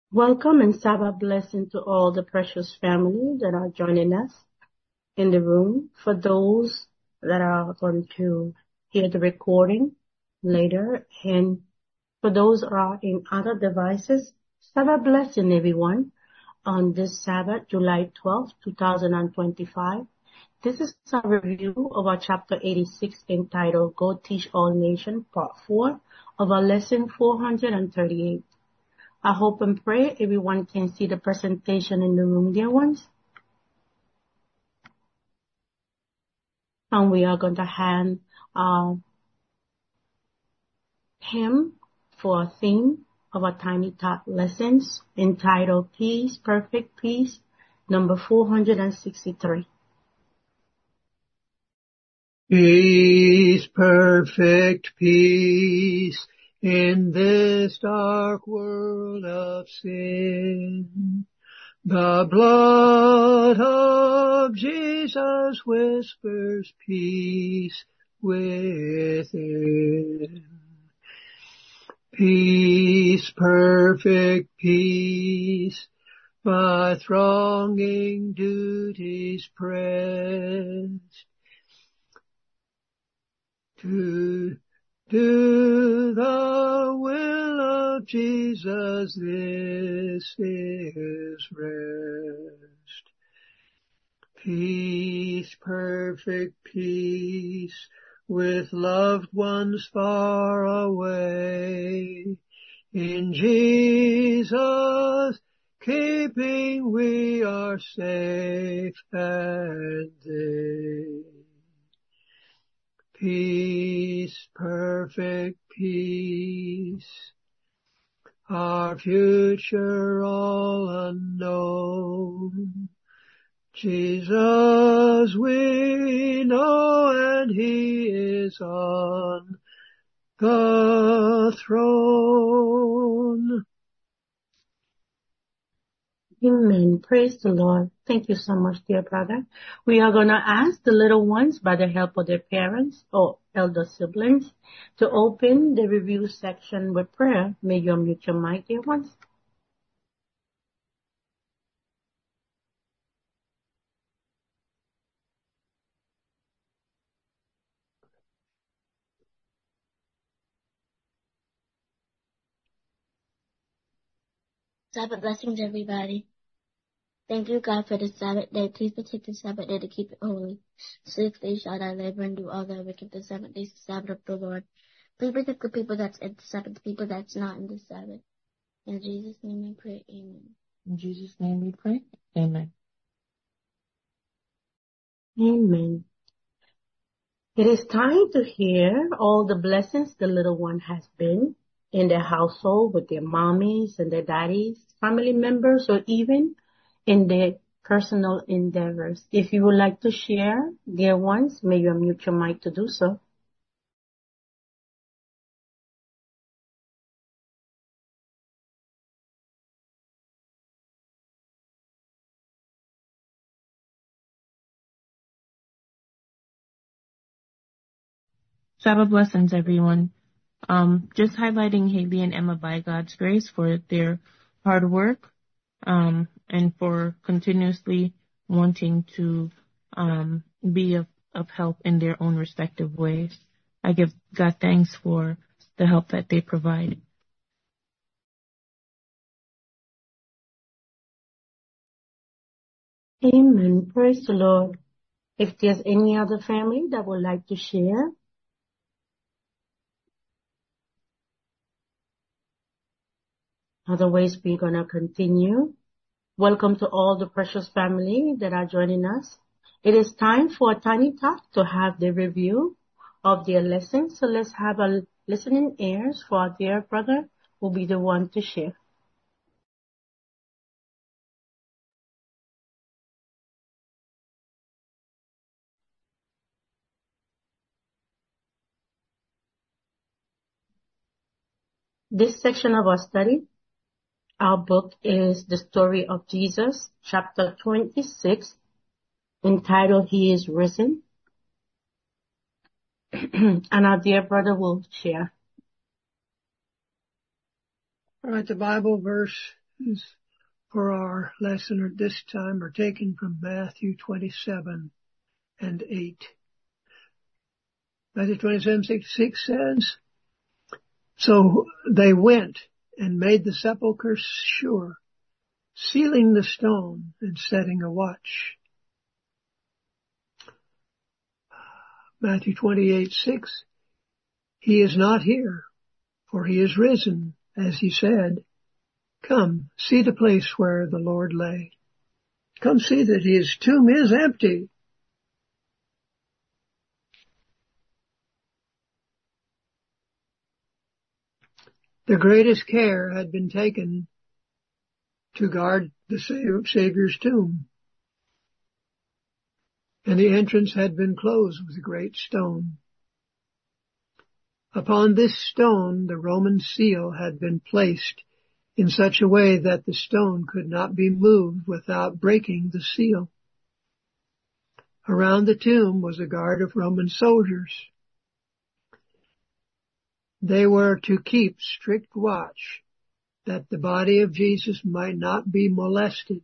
Welcome and Sabbath blessing to all the precious family that are joining us in the room. For those that are going to hear the recording later, and for those that are in other devices, Sabbath blessing everyone on this Sabbath, July 12th, 2025. This is a review of our chapter 86 entitled Go Teach All Nations, part 4 of our lesson 438. I hope and pray everyone can see the presentation in the room, dear ones. And we are going to hand him for a theme of our Tiny Tot lessons entitled Peace, Perfect Peace, number 463. Peace, perfect peace, in this dark world of sin. The blood of Jesus whispers peace within. Peace, perfect peace, my thronging duties press. To do the will of Jesus, this is rest. Peace, perfect peace, with loved ones far away. In Jesus' keeping we are safe and they. Peace, perfect peace, our future all unknown. Jesus we know, and He is on the throne. Amen. Praise the Lord. Thank you so much, dear brother. We are going to ask the little ones, by the help of their parents or elder siblings, to open the review section with prayer. May you unmute your mic, dear ones. Sabbath blessings, everybody. Thank you, God, for this Sabbath day. Please protect the Sabbath day to keep it holy. 6 days shall I labor and do all that work. Keep the 7th day, the Sabbath of the Lord. Please protect the people that's in the Sabbath, the people that's not in the Sabbath. In Jesus' name we pray, amen. In Jesus' name we pray, amen. Amen. It is time to hear all the blessings the little one has been in their household with their mommies and their daddies, family members, or even in their personal endeavors. If you would like to share, dear ones, may you unmute your mic to do so. Sabbath blessings, everyone. Just highlighting Haley and Emma by God's grace for their hard work, and for continuously wanting to be of help in their own respective ways. I give God thanks for the help that they provide. Amen. Praise the Lord. If there's any other family that would like to share, otherwise we're going to continue. Welcome to all the precious family that are joining us. It is time for a Tiny Tot to have the review of their lesson. So let's have a listening ears for our dear brother who will be the one to share. This section of our study, our book is The Story of Jesus, chapter 26, entitled He is Risen. And our dear brother will share. All right, the Bible verse for our lesson at this time are taken from Matthew 27 and 8. Matthew 27:6 says, "So they went and made the sepulchre sure, sealing the stone and setting a watch." Matthew 28:6, "He is not here, for he is risen, as he said. Come, see the place where the Lord lay. Come see that his tomb is empty." The greatest care had been taken to guard the Savior's tomb, and the entrance had been closed with a great stone. Upon this stone the Roman seal had been placed in such a way that the stone could not be moved without breaking the seal. Around the tomb was a guard of Roman soldiers. They were to keep strict watch that the body of Jesus might not be molested.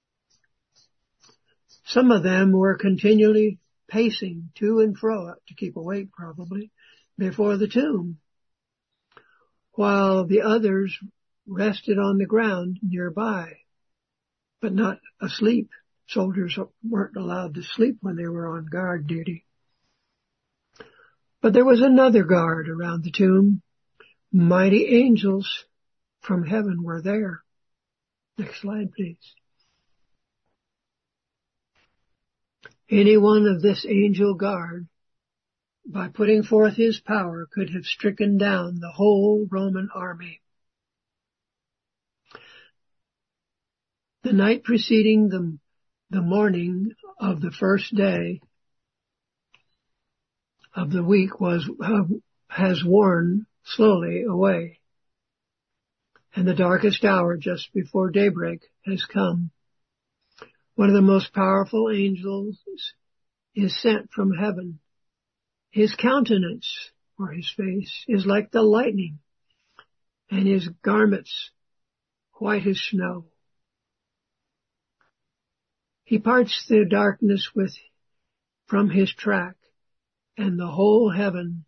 Some of them were continually pacing to and fro, to keep awake probably, before the tomb, while the others rested on the ground nearby, but not asleep. Soldiers weren't allowed to sleep when they were on guard duty. But there was another guard around the tomb. Mighty angels from heaven were there. Next slide, please. Any one of this angel guard, by putting forth his power, could have stricken down the whole Roman army. The night preceding the morning of the first day of the week has worn slowly away, and the darkest hour just before daybreak has come. One of the most powerful angels is sent from heaven. His countenance, or his face, is like the lightning, and his garments white as snow. He parts the darkness from his track, and the whole heavens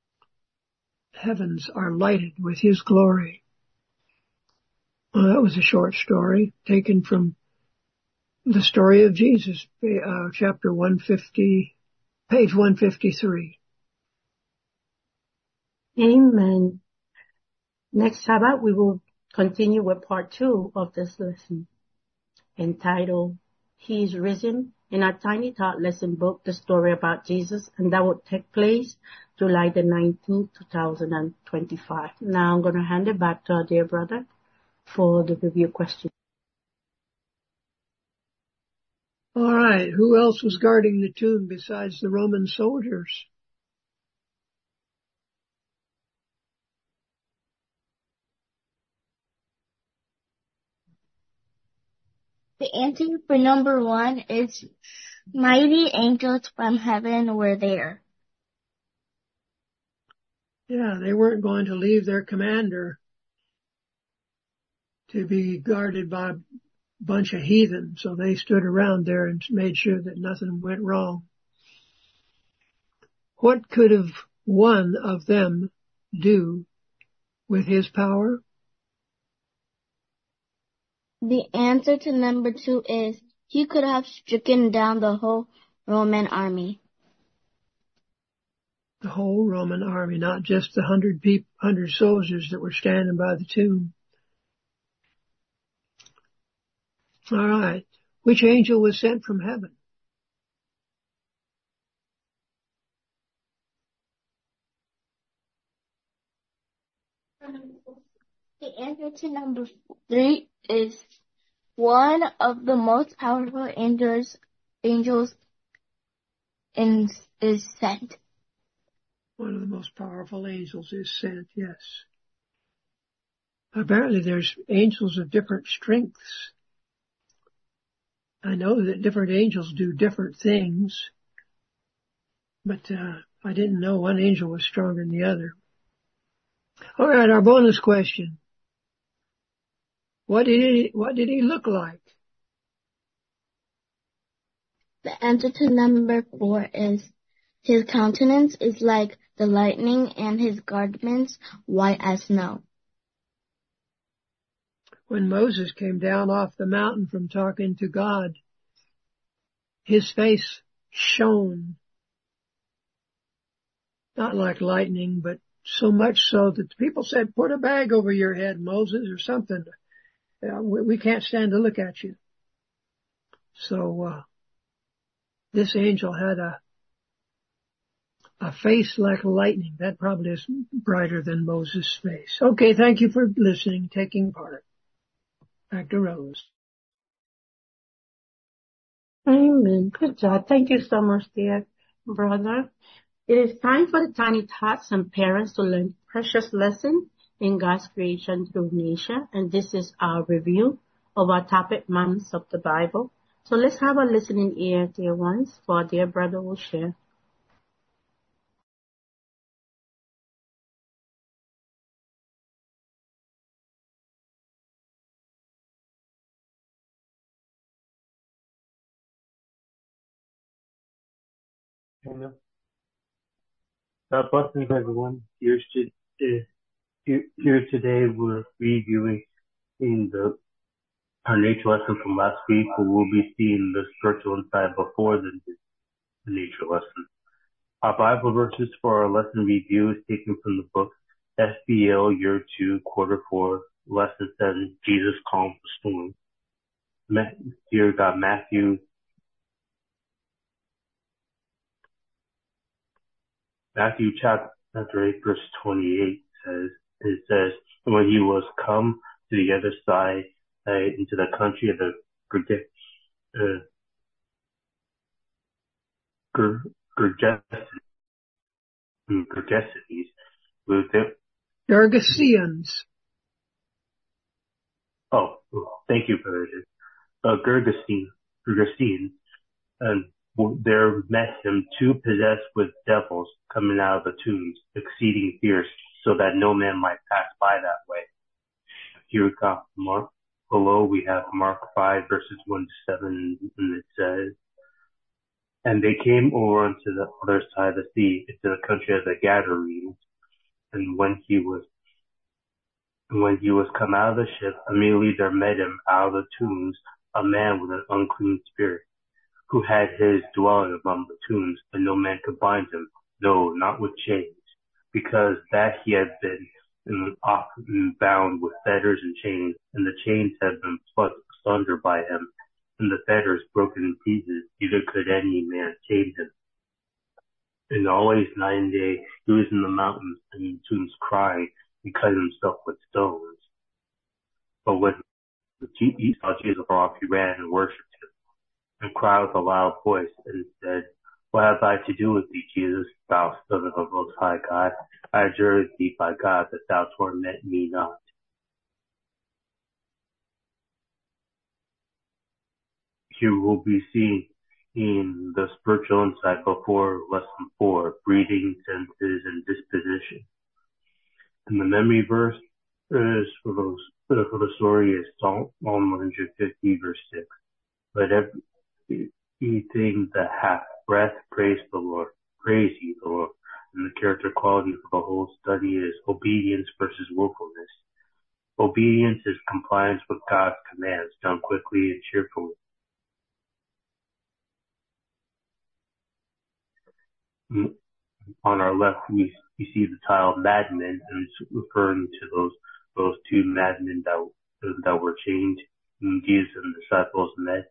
are lighted with his glory. Well, that was a short story taken from the story of Jesus, chapter 150, page 153. Amen. Next Sabbath, we will continue with part 2 of this lesson, entitled, He is Risen, in our Tiny Tot lesson book, the story about Jesus, and that will take place July the 19th, 2025. Now I'm going to hand it back to our dear brother for the review question. All right, who else was guarding the tomb besides the Roman soldiers? The answer for number 1 is mighty angels from heaven were there. Yeah, they weren't going to leave their commander to be guarded by a bunch of heathen, so they stood around there and made sure that nothing went wrong. What could have one of them do with his power? The answer to number 2 is he could have stricken down the whole Roman army. The whole Roman army, not just the 100 soldiers that were standing by the tomb. All right. Which angel was sent from heaven? The answer to number 3 is one of the most powerful angels is sent. One of the most powerful angels is sent, yes. Apparently there's angels of different strengths. I know that different angels do different things, but I didn't know one angel was stronger than the other. All right, our bonus question. What did he look like? The answer to number 4 is his countenance is like the lightning and his garments white as snow. When Moses came down off the mountain from talking to God, his face shone, not like lightning, but so much so that the people said, put a bag over your head, Moses, or something. We can't stand to look at you. So this angel had a face like lightning. That probably is brighter than Moses' face. Okay, thank you for listening, taking part. Back to Rose. Amen. Good job. Thank you so much, dear brother. It is time for the Tiny Tots and parents to learn precious lesson in God's creation through nature. And this is our review of our topic months of the Bible. So let's have a listening ear, dear ones, for our dear brother will share. Amen. God blessings, everyone. Here today, we're reviewing in our nature lesson from last week, where we'll be seeing the spiritual insight before the nature lesson. Our Bible verses for our lesson review is taken from the book SBL Year 2, Quarter 4, Lesson 7, Jesus Calms the Storm. Dear God, Matthew chapter 8, verse 28 says, when he was come to the other side, into the country of the Gergesenes, with them. Gergesenes. Oh, thank you, Brother. Gergesenes, and there met him two possessed with devils coming out of the tombs, exceeding fierce, so that no man might pass by that way. Here we got Mark. Below we have Mark 5 verses 1 to 7, and it says, and they came over unto the other side of the sea, into the country of the Gadarenes. And when he was come out of the ship, immediately there met him out of the tombs a man with an unclean spirit, who had his dwelling among the tombs, and no man could bind him, no, not with chains, because that he had been often bound with fetters and chains, and the chains had been plucked asunder by him, and the fetters broken in pieces, neither could any man change him. And always night and day he was in the mountains and in the tombs crying, and cut himself with stones. But when he saw Jesus afar off, he ran and worshipped him, and cried with a loud voice, and said, what have I to do with thee, Jesus, thou Son of the Most High God? I adjure thee by God that thou torment me not. Here we'll be seeing in the spiritual insight before lesson 4, breathing, senses, and disposition. And the memory verse is for the story is Psalm 150 verse 6. Let everything that hath breath praise the Lord. Praise ye the Lord. And the character quality for the whole study is obedience versus willfulness. Obedience is compliance with God's commands, done quickly and cheerfully. On our left, we see the title madmen, and it's referring to those two madmen that were chained, and Jesus and the disciples met.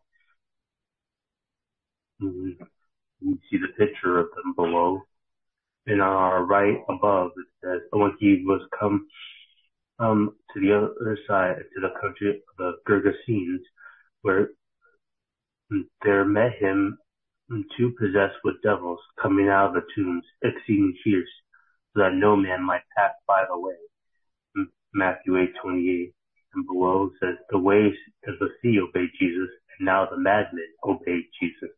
We see the picture of them below. And on our right above, it says, when he was come to the other side, to the country of the Gergesenes, where there met him two possessed with devils coming out of the tombs, exceeding fierce, so that no man might pass by the way. Matthew 8:28. And below says, the waves of the sea obeyed Jesus, and now the madmen obeyed Jesus.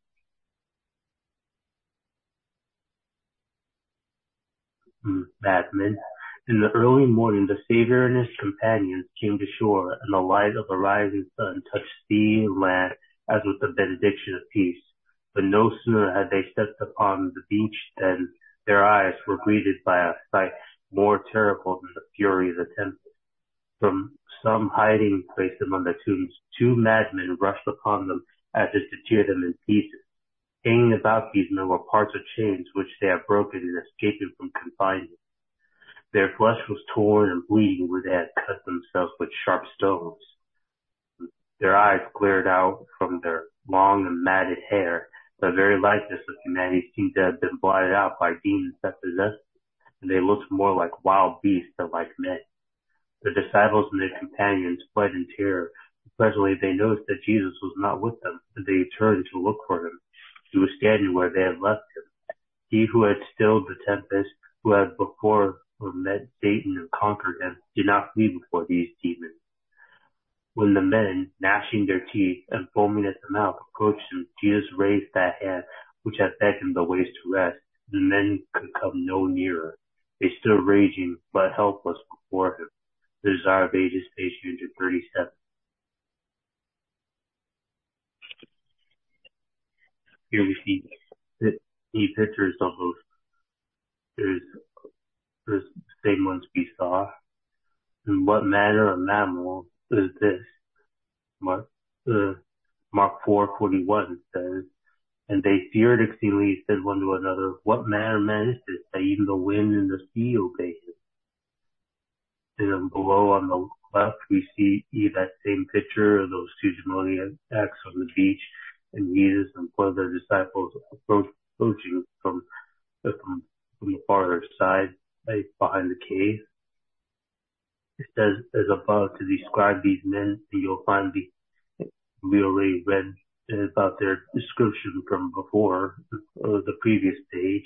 Madmen. In the early morning, the Savior and his companions came to shore, and the light of the rising sun touched sea and land as with the benediction of peace. But no sooner had they stepped upon the beach than their eyes were greeted by a sight more terrible than the fury of the tempest. From some hiding place among the tombs, two madmen rushed upon them as if to tear them in pieces. Hanging about these men were parts of chains which they had broken in escaping from confinement. Their flesh was torn and bleeding where they had cut themselves with sharp stones. Their eyes glared out from their long and matted hair. The very likeness of humanity seemed to have been blotted out by demons that possessed them, and they looked more like wild beasts than like men. The disciples and their companions fled in terror. Presently they noticed that Jesus was not with them, and they turned to look for him. He was standing where they had left him. He who had stilled the tempest, who had before met Satan and conquered him, did not flee before these demons. When the men, gnashing their teeth and foaming at the mouth, approached him, Jesus raised that hand which had beckoned the waves to rest. The men could come no nearer. They stood raging but helpless before him. The Desire of Ages, page 237. Here we see pictures of those. There's the same ones we saw. And what manner of mammal is this? Mark 4:41 says, and they feared exceedingly, said one to another, what manner of man is this, that even the wind and the sea obey him? And then below on the left, we see that same picture of those two demoniacs on the beach, and Jesus and one of their disciples approaching from the farther side, right behind the cave. It says, as above, to describe these men, and you'll find we already read about their description from before, the previous page.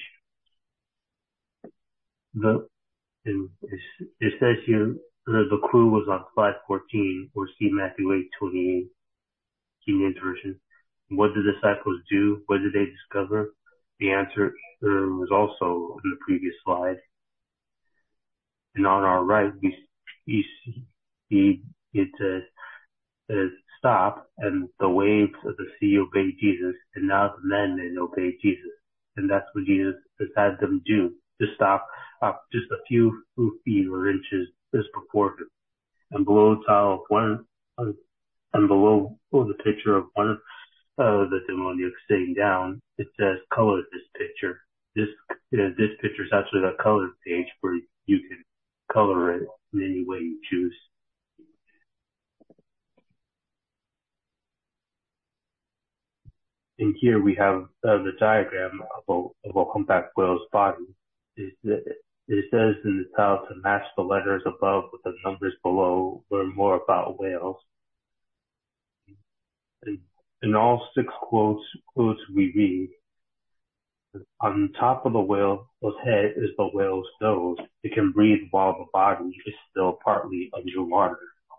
It says here, the clue was on slide 14, or see Matthew 8:28, King James Version. What did the disciples do? What did they discover? The answer was also in the previous slide. And on our right, we see it says stop, and the waves of the sea obeyed Jesus, and now the men obeyed Jesus. And that's what Jesus has had them do, to stop just a few feet or inches just before him. And below the tile of one, and below the picture of one of the demoniacs sitting down, it says color this picture. This picture is actually the color page where you can color it in any way you choose. And here we have the diagram of a humpback whale's body. It says in the title to match the letters above with the numbers below, learn more about whales. In all 6 quotes we read, on top of the whale's head is the whale's nose. It can breathe while the body is still partly underwater.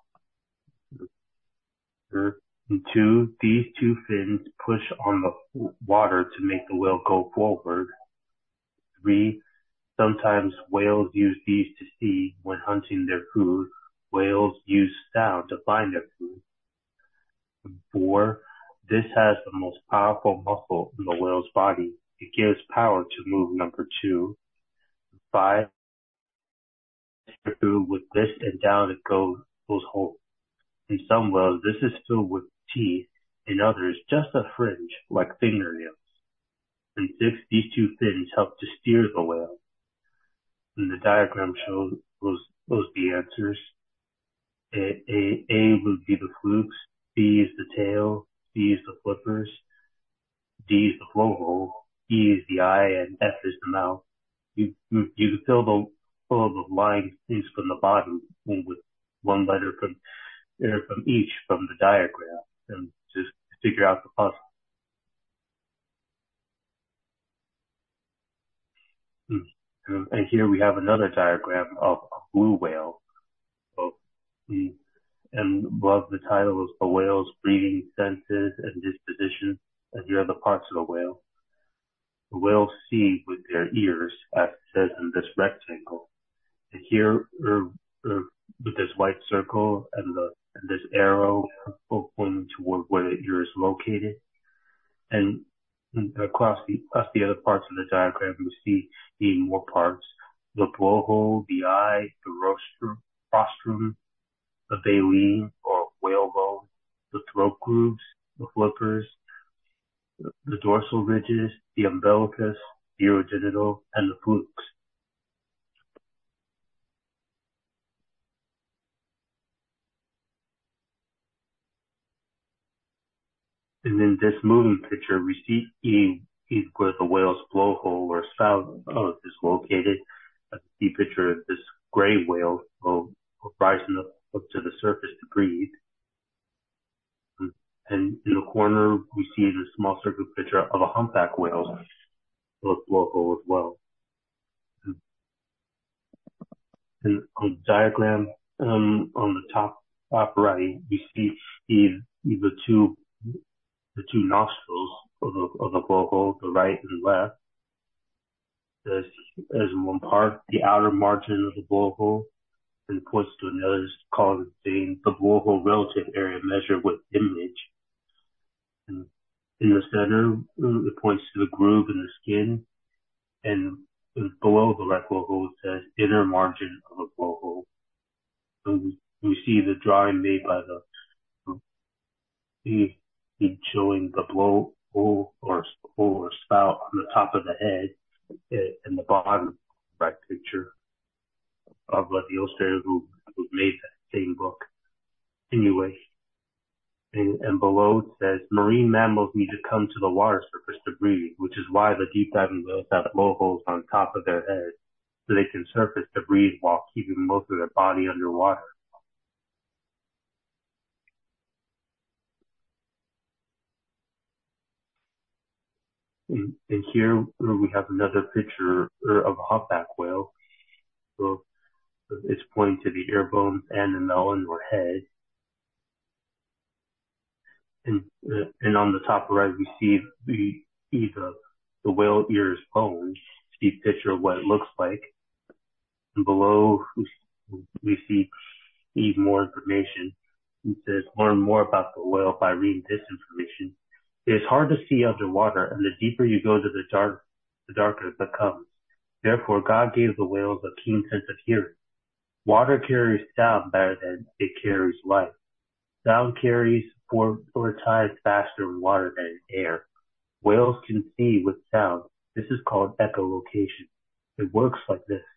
2, these 2 fins push on the water to make the whale go forward. 3, sometimes whales use these to see when hunting their food. Whales use sound to find their food. 4, this has the most powerful muscle in the whale's body. It gives power to move number 2. 5, with this and down it goes whole. In some whales, this is filled with teeth. In others, just a fringe, like fingernails. And 6, these 2 fins help to steer the whale. And the diagram shows the answers. A would be the flukes, B is the tail, C is the flippers, D is the blowhole, E is the eye, and F is the mouth. You can fill the lines from the bottom with one letter from each from the diagram, and just figure out the puzzle. And here we have another diagram of a blue whale. And above the title is the whale's breathing senses and disposition, and here are the parts of the whale. The whales see with their ears, as it says in this rectangle, And here, with this white circle and this arrow pointing toward where the ear is located, and across the other parts of the diagram, we see the more parts: the blowhole, the eye, the rostrum, the baleen or whalebone, the throat grooves, the flippers, the dorsal ridges, the umbilicus, the urogenital, and the flukes. And in this moving picture, we see where the whale's blowhole or spout is located. As you see picture of this gray whale rising up to the surface to breathe. And in the corner, we see the small circle picture of a humpback whale with blowhole as well. And on the diagram, on the top right, we see the two nostrils of the blowhole, the right and left. As one part, the outer margin of the blowhole, and points to another column saying the blowhole relative area measured with image. And in the center, it points to the groove in the skin, and below the right blowhole it says inner margin of a blowhole. And we see the drawing made by showing the blowhole or spout on the top of the head in the bottom right picture of the illustrator who made that same book. Anyway, and below it says marine mammals need to come to the water surface to breathe, which is why the deep diving whales have blowholes on top of their heads so they can surface to breathe while keeping most of their body underwater. And here we have another picture of a humpback whale. So it's pointing to the ear bones and the melon or head. And on the top right, we see the whale ear's bones. See a picture of what it looks like. And below, we see more information. It says, learn more about the whale by reading this information. It is hard to see underwater, and the deeper you go to the darker it becomes. Therefore, God gave the whales a keen sense of hearing. Water carries sound better than it carries light. Sound carries four times faster in water than in air. Whales can see with sound. This is called echolocation. It works like this.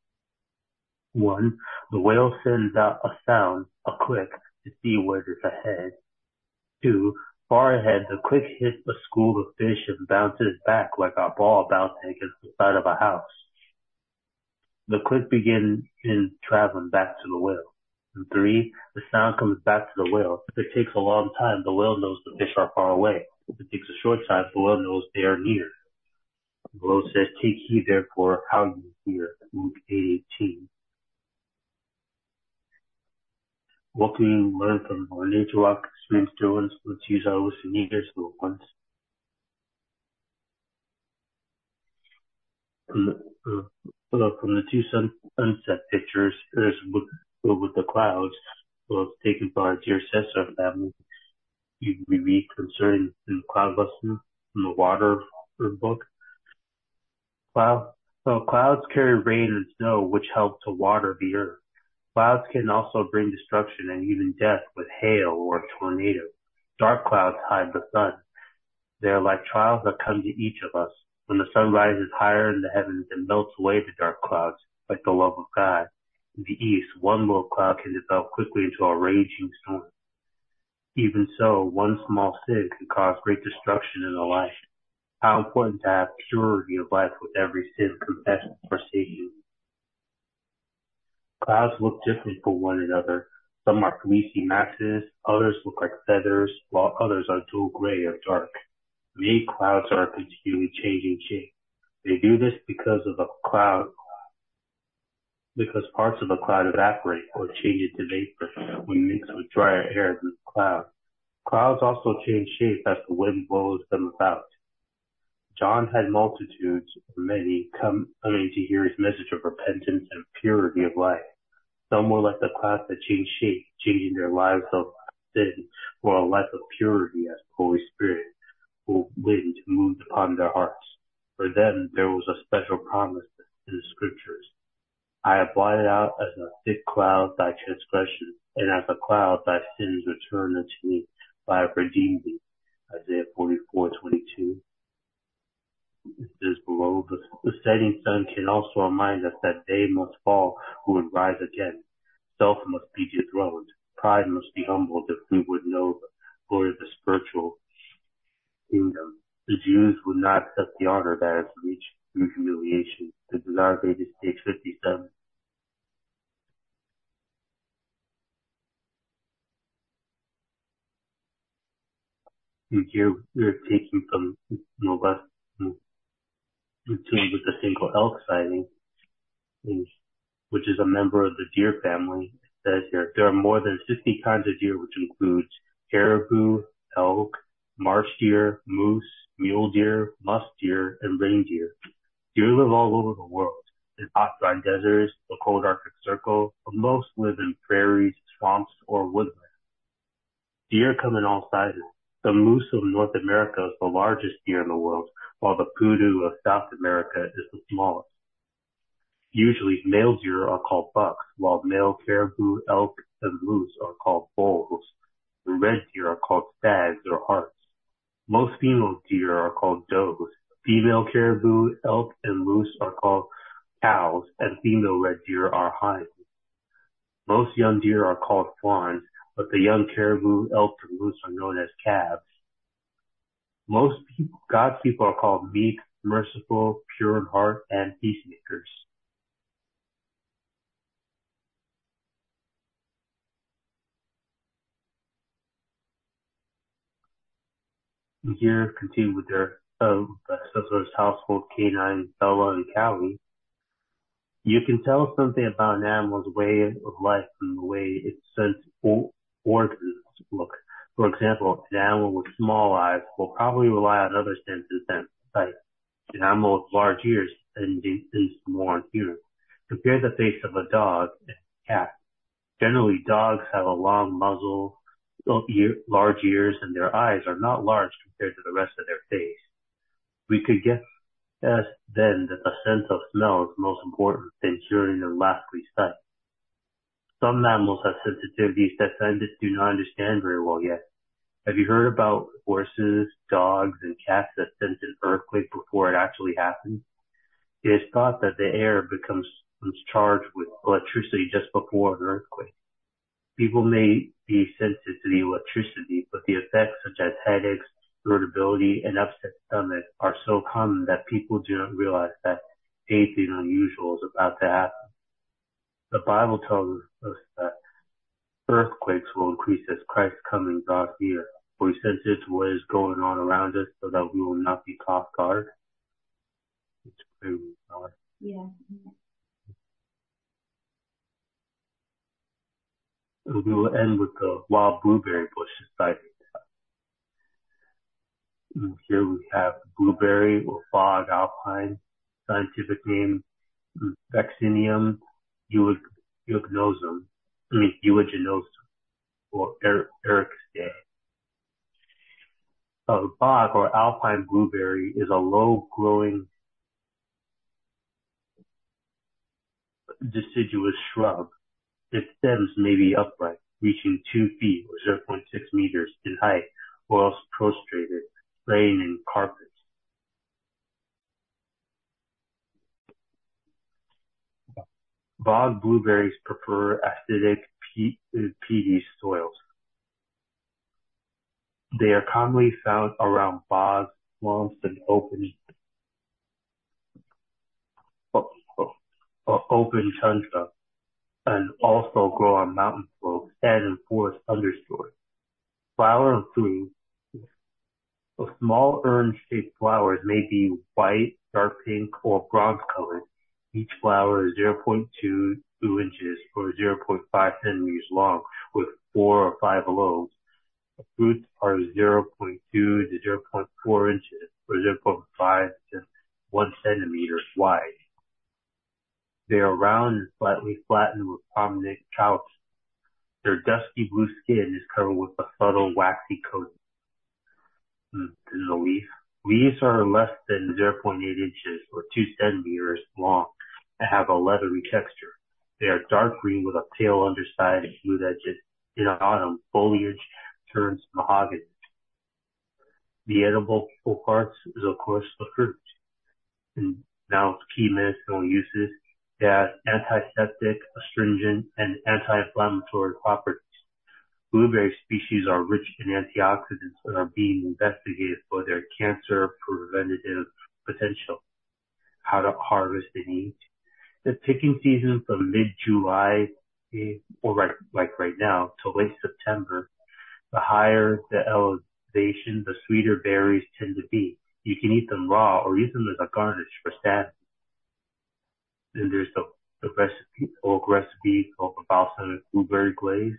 1. The whale sends out a sound, a click, to see what is ahead. 2. Far ahead, the click hits a school of fish and bounces back like a ball bouncing against the side of a house. The click begins traveling back to the whale. And 3. The sound comes back to the whale. If it takes a long time, the whale knows the fish are far away. If it takes a short time, the whale knows they are near. Below says, take heed therefore how you hear. Luke 8:18. What can we learn from our nature walk experience, dear ones? Let's use our listening ears, little ones. From the two sunset pictures, with the clouds, taken by our dear Cesar family, we read concerning the cloud lesson from the water book. Clouds carry rain and snow, which help to water the earth. Clouds can also bring destruction and even death with hail or a tornado. Dark clouds hide the sun. They are like trials that come to each of us. When the sun rises higher in the heavens and melts away the dark clouds, like the love of God. In the east, one little cloud can develop quickly into a raging storm. Even so, one small sin can cause great destruction in a life. How important to have purity of life with every sin confessed and forsaken. Clouds look different from one another. Some are fleecy masses, others look like feathers, while others are dull gray or dark. Many clouds are continually changing shape. They do this because parts of the cloud evaporate or change into vapor when mixed with drier air than the cloud. Clouds also change shape as the wind blows them about. John had multitudes, or many, coming to hear his message of repentance and purity of life. Some were like the clouds that change shape, changing their lives of sin for a life of purity as the Holy Spirit will wind moved upon their hearts. For them there was a special promise in the scriptures. I have blotted out as a thick cloud thy transgressions, and as a cloud thy sins return unto me, for I have redeemed thee. Isaiah 44:22. It says below, the setting sun can also remind us that they must fall who would rise again. Self must be dethroned. Pride must be humbled if we would know the glory of the spiritual kingdom. The Jews would not accept the honor that is reached through humiliation. The Desire of Ages, page 57. And here we're taking from no less routine with a single elk sighting, which is a member of the deer family. It says here, there are more than 60 kinds of deer, which includes caribou, elk, marsh deer, moose, mule deer, musk deer, and reindeer. Deer live all over the world, in hot, dry deserts, the cold Arctic Circle, but most live in prairies, swamps, or woodlands. Deer come in all sizes. The moose of North America is the largest deer in the world, while the pudu of South America is the smallest. Usually, male deer are called bucks, while male caribou, elk, and moose are called bulls. The red deer are called stags or harts. Most female deer are called does. Female caribou, elk, and moose are called cows, and female red deer are hinds. Most young deer are called fawns, but the young caribou, elk, and moose are known as calves. Most people, God's people are called meek, merciful, pure in heart, and peacemakers. And here, continue with their Sethler's household canine, Bella and Callie. You can tell something about an animal's way of life from the way its sense organs look. For example, an animal with small eyes will probably rely on other senses than sight. An animal with large ears tends more on hearing. Compare the face of a dog and a cat. Generally, dogs have a long muzzle, large ears, and their eyes are not large compared to the rest of their face. We could guess then that the sense of smell is most important than hearing and lastly sight. Some mammals have sensitivities that scientists do not understand very well yet. Have you heard about horses, dogs, and cats that sense an earthquake before it actually happens? It is thought that the air becomes charged with electricity just before an earthquake. People may be sensitive to the electricity, but the effects such as headaches, irritability, and upset stomach are so common that people do not realize that anything unusual is about to happen. The Bible tells us that earthquakes will increase as Christ's coming draws near. Are we sensitive to what is going on around us so that we will not be caught off guard? Let's pray with God. Yeah. And we will end with the wild blueberry bush sighting. Here we have blueberry or bog alpine, scientific name Vaccinium uliginosum, or Ericaceae. A bog or alpine blueberry is a low-growing deciduous shrub. Its stems may be upright, reaching 2 feet or 0.6 meters in height, or else prostrated, laying in carpets. Bog blueberries prefer acidic, peaty soils. They are commonly found around bogs, swamps, and open tundra, and also grow on mountain slopes and in forest understory. Flower and fruit. Small urn-shaped flowers may be white, dark pink, or bronze-colored. Each flower is 0.2 inches or 0.5 centimeters long, with 4 or 5 lobes. The fruits are 0.2 to 0.4 inches or 0.5 to 1 centimeter wide. They are round and slightly flattened with prominent callus. Their dusky blue skin is covered with a subtle waxy coating. This is a leaf. Leaves are less than 0.8 inches or 2 centimeters long and have a leathery texture. They are dark green with a pale underside and smooth edges. In autumn, foliage turns mahogany. The edible parts is, of course, the fruit. And now, key medicinal uses. They have antiseptic, astringent, and anti-inflammatory properties. Blueberry species are rich in antioxidants and are being investigated for their cancer preventative potential. How to harvest and eat. The picking season from mid-July, or like right now, to late September. The higher the elevation, the sweeter berries tend to be. You can eat them raw or use them as a garnish for salad. Then there's the recipe called the balsamic blueberry glaze.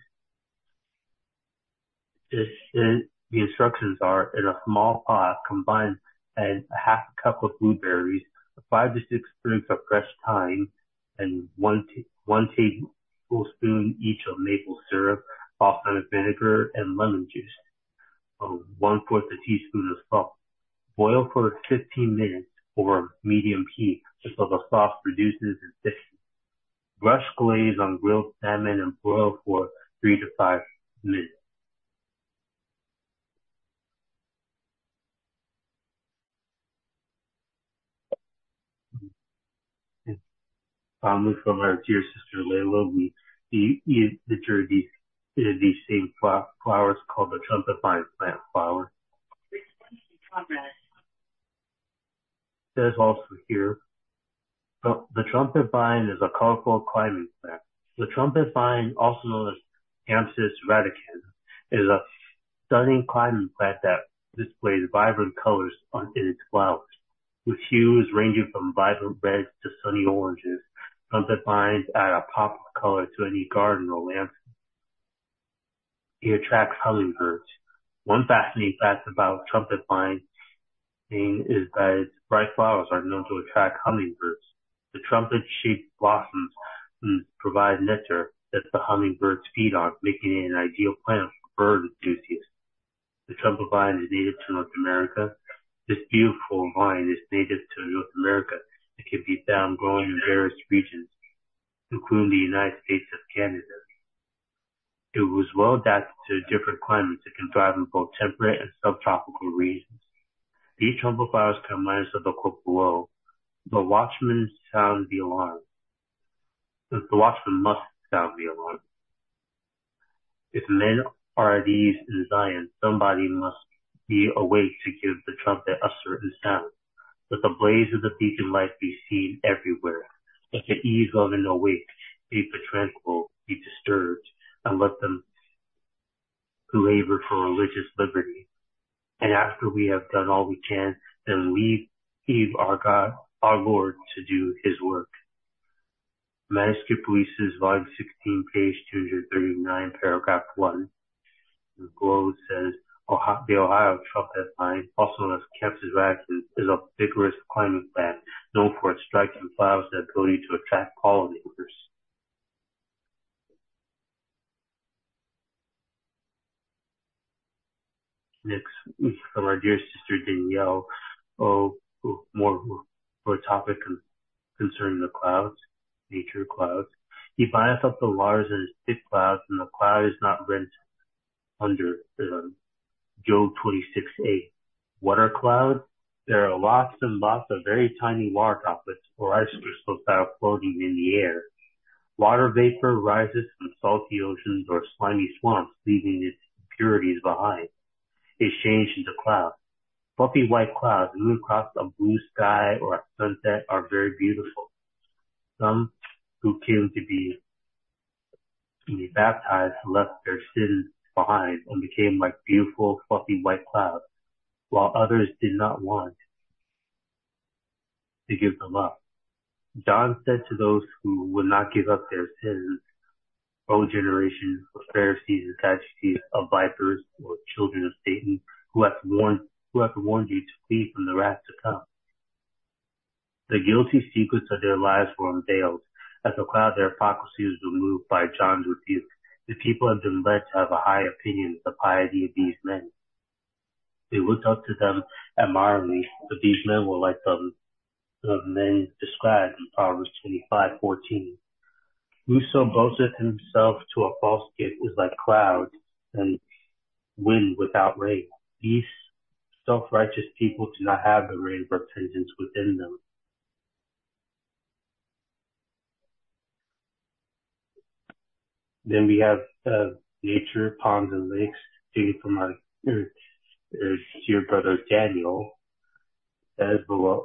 The instructions are: in a small pot, combine a half a cup of blueberries, 5 to 6 sprigs of fresh thyme, and one tablespoon each of maple syrup, balsamic vinegar, and lemon juice. 1/4 a teaspoon of salt. Boil for 15 minutes over medium heat until the sauce reduces and thickens. Brush glaze on grilled salmon and broil for 3 to 5 minutes. Finally, from our dear sister Layla, we feature these same flowers called the trumpet vine plant flower. It says also here, the trumpet vine is a colorful climbing plant. The trumpet vine, also known as Ampsis radicans, is a stunning climbing plant that displays vibrant colors in its flowers. With hues ranging from vibrant reds to sunny oranges, trumpet vines add a pop of color to any garden or landscape. It attracts hummingbirds. One fascinating fact about trumpet vine is that its bright flowers are known to attract hummingbirds. The trumpet-shaped blossoms provide nectar that the hummingbirds feed on, making it an ideal plant for bird enthusiasts. The trumpet vine is native to North America. This beautiful vine is native to North America. It can be found growing in various regions, including the United States and Canada. It was well adapted to different climates. It can thrive in both temperate and subtropical regions. These trumpet flowers can remind us of the quote below. The watchman sound the alarm. The watchman must sound the alarm. If men are at ease in Zion, somebody must be awake to give the trumpet a certain sound. Let the blaze of the beacon light be seen everywhere. Let the ease of an awake be tranquil, be disturbed, and let them labor for religious liberty. And after we have done all we can, then leave our God, our Lord, to do his work. Manuscript Releases, Volume 16, page 239, paragraph 1. The globe says, the Ohio trumpet vine, also known as Ampsis radicans, is a vigorous climbing plant known for its striking flowers and ability to attract pollinators. Next, from our dear sister Danielle, more for a topic concerning the clouds, nature clouds. He bindeth up the waters in his thick clouds, and the cloud is not rent under. Job 26:8. What are clouds? There are lots and lots of very tiny water droplets or ice crystals that are floating in the air. Water vapor rises from salty oceans or slimy swamps, leaving its impurities behind. Is changed into clouds. Fluffy white clouds moving across a blue sky or at sunset are very beautiful. Some who came to be baptized left their sins behind and became like beautiful fluffy white clouds, while others did not want to give them up. John said to those who would not give up their sins, O generation of Pharisees and Sadducees, of vipers, or children of Satan, who hath warned who have warned you to flee from the wrath to come. The guilty secrets of their lives were unveiled. As a cloud, their hypocrisy was removed by John's rebuke. The people have been led to have a high opinion of the piety of these men. They looked up to them admiringly, but these men were like the men described in Proverbs 25:14. Whoso boasteth himself to a false gift is like clouds and wind without rain. These self-righteous people do not have the rain of repentance within them. Then we have nature, ponds, and lakes, taken from our dear brother Daniel. It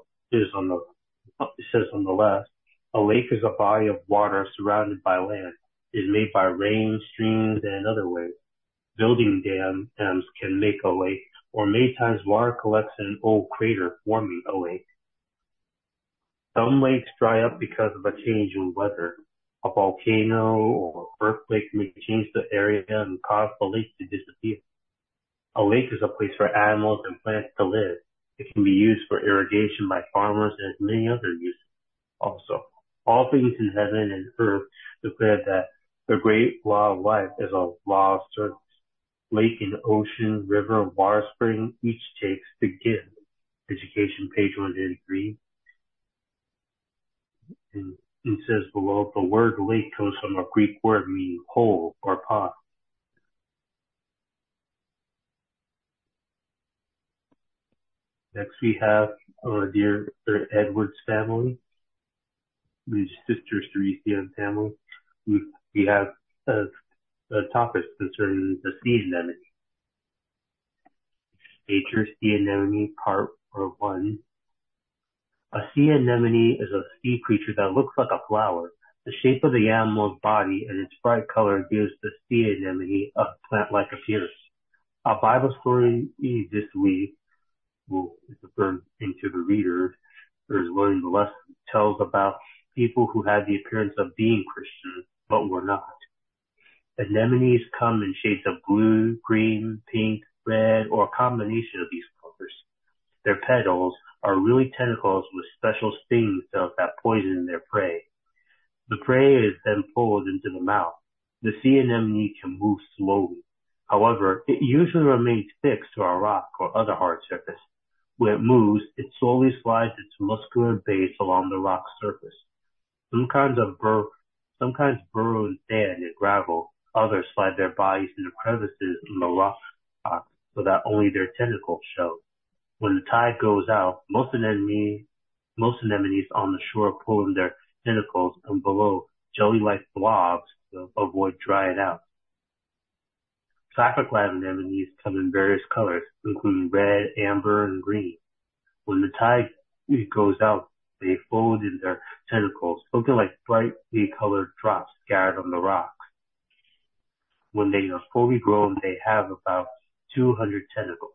says on the left, a lake is a body of water surrounded by land. It is made by rain, streams, and other ways. Building dams can make a lake, or many times water collects in an old crater, forming a lake. Some lakes dry up because of a change in weather. A volcano or earthquake may change the area and cause the lake to disappear. A lake is a place for animals and plants to live. It can be used for irrigation by farmers and has many other uses. Also, all things in heaven and earth declare that the great law of life is a law of service. Lake and ocean, river, and water spring each takes to give. Education, page 183. And it says below, the word lake comes from a Greek word meaning hole or pot. Next we have dear Edwards family, the Sister Teresian family. We have a topic concerning the sea anemone. Nature Sea Anemone Part 1. A sea anemone is a sea creature that looks like a flower. The shape of the animal's body and its bright color gives the sea anemone a plant-like appearance. A Bible story this week will refer into the readers or is learning the lesson tells about people who had the appearance of being Christians but were not. Anemones come in shades of blue, green, pink, red, or a combination of these colors. Their petals are really tentacles with special sting cells that poison their prey. The prey is then pulled into the mouth. The sea anemone can move slowly. However, it usually remains fixed to a rock or other hard surface. When it moves, it slowly slides its muscular base along the rock's surface. Some kinds burrow in sand and gravel. Others slide their bodies into crevices in the rock so that only their tentacles show. When the tide goes out, most anemones on the shore pull in their tentacles and below jelly-like blobs to avoid drying out. Traffic light anemones come in various colors, including red, amber, and green. When the tide goes out, they fold in their tentacles, looking like brightly colored drops scattered on the rocks. When they are fully grown, they have about 200 tentacles.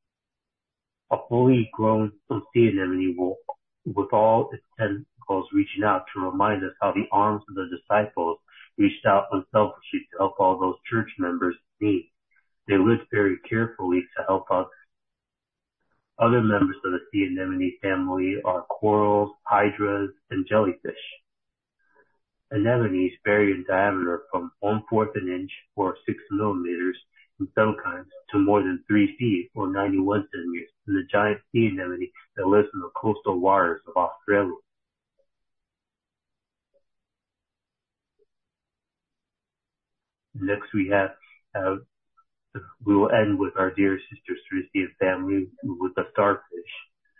A fully grown sea anemone will, with all its tentacles reaching out to remind us how the arms of the disciples reached out unselfishly to help all those church members in need. They lived very carefully to help others. Other members of the sea anemone family are corals, hydras, and jellyfish. Anemones vary in diameter from 1/4 an inch or 6 millimeters in some kinds to more than 3 feet or 91 centimeters in the giant sea anemone that lives in the coastal waters of Australia. Next we will end with our dear Sister Teresian family with the starfish.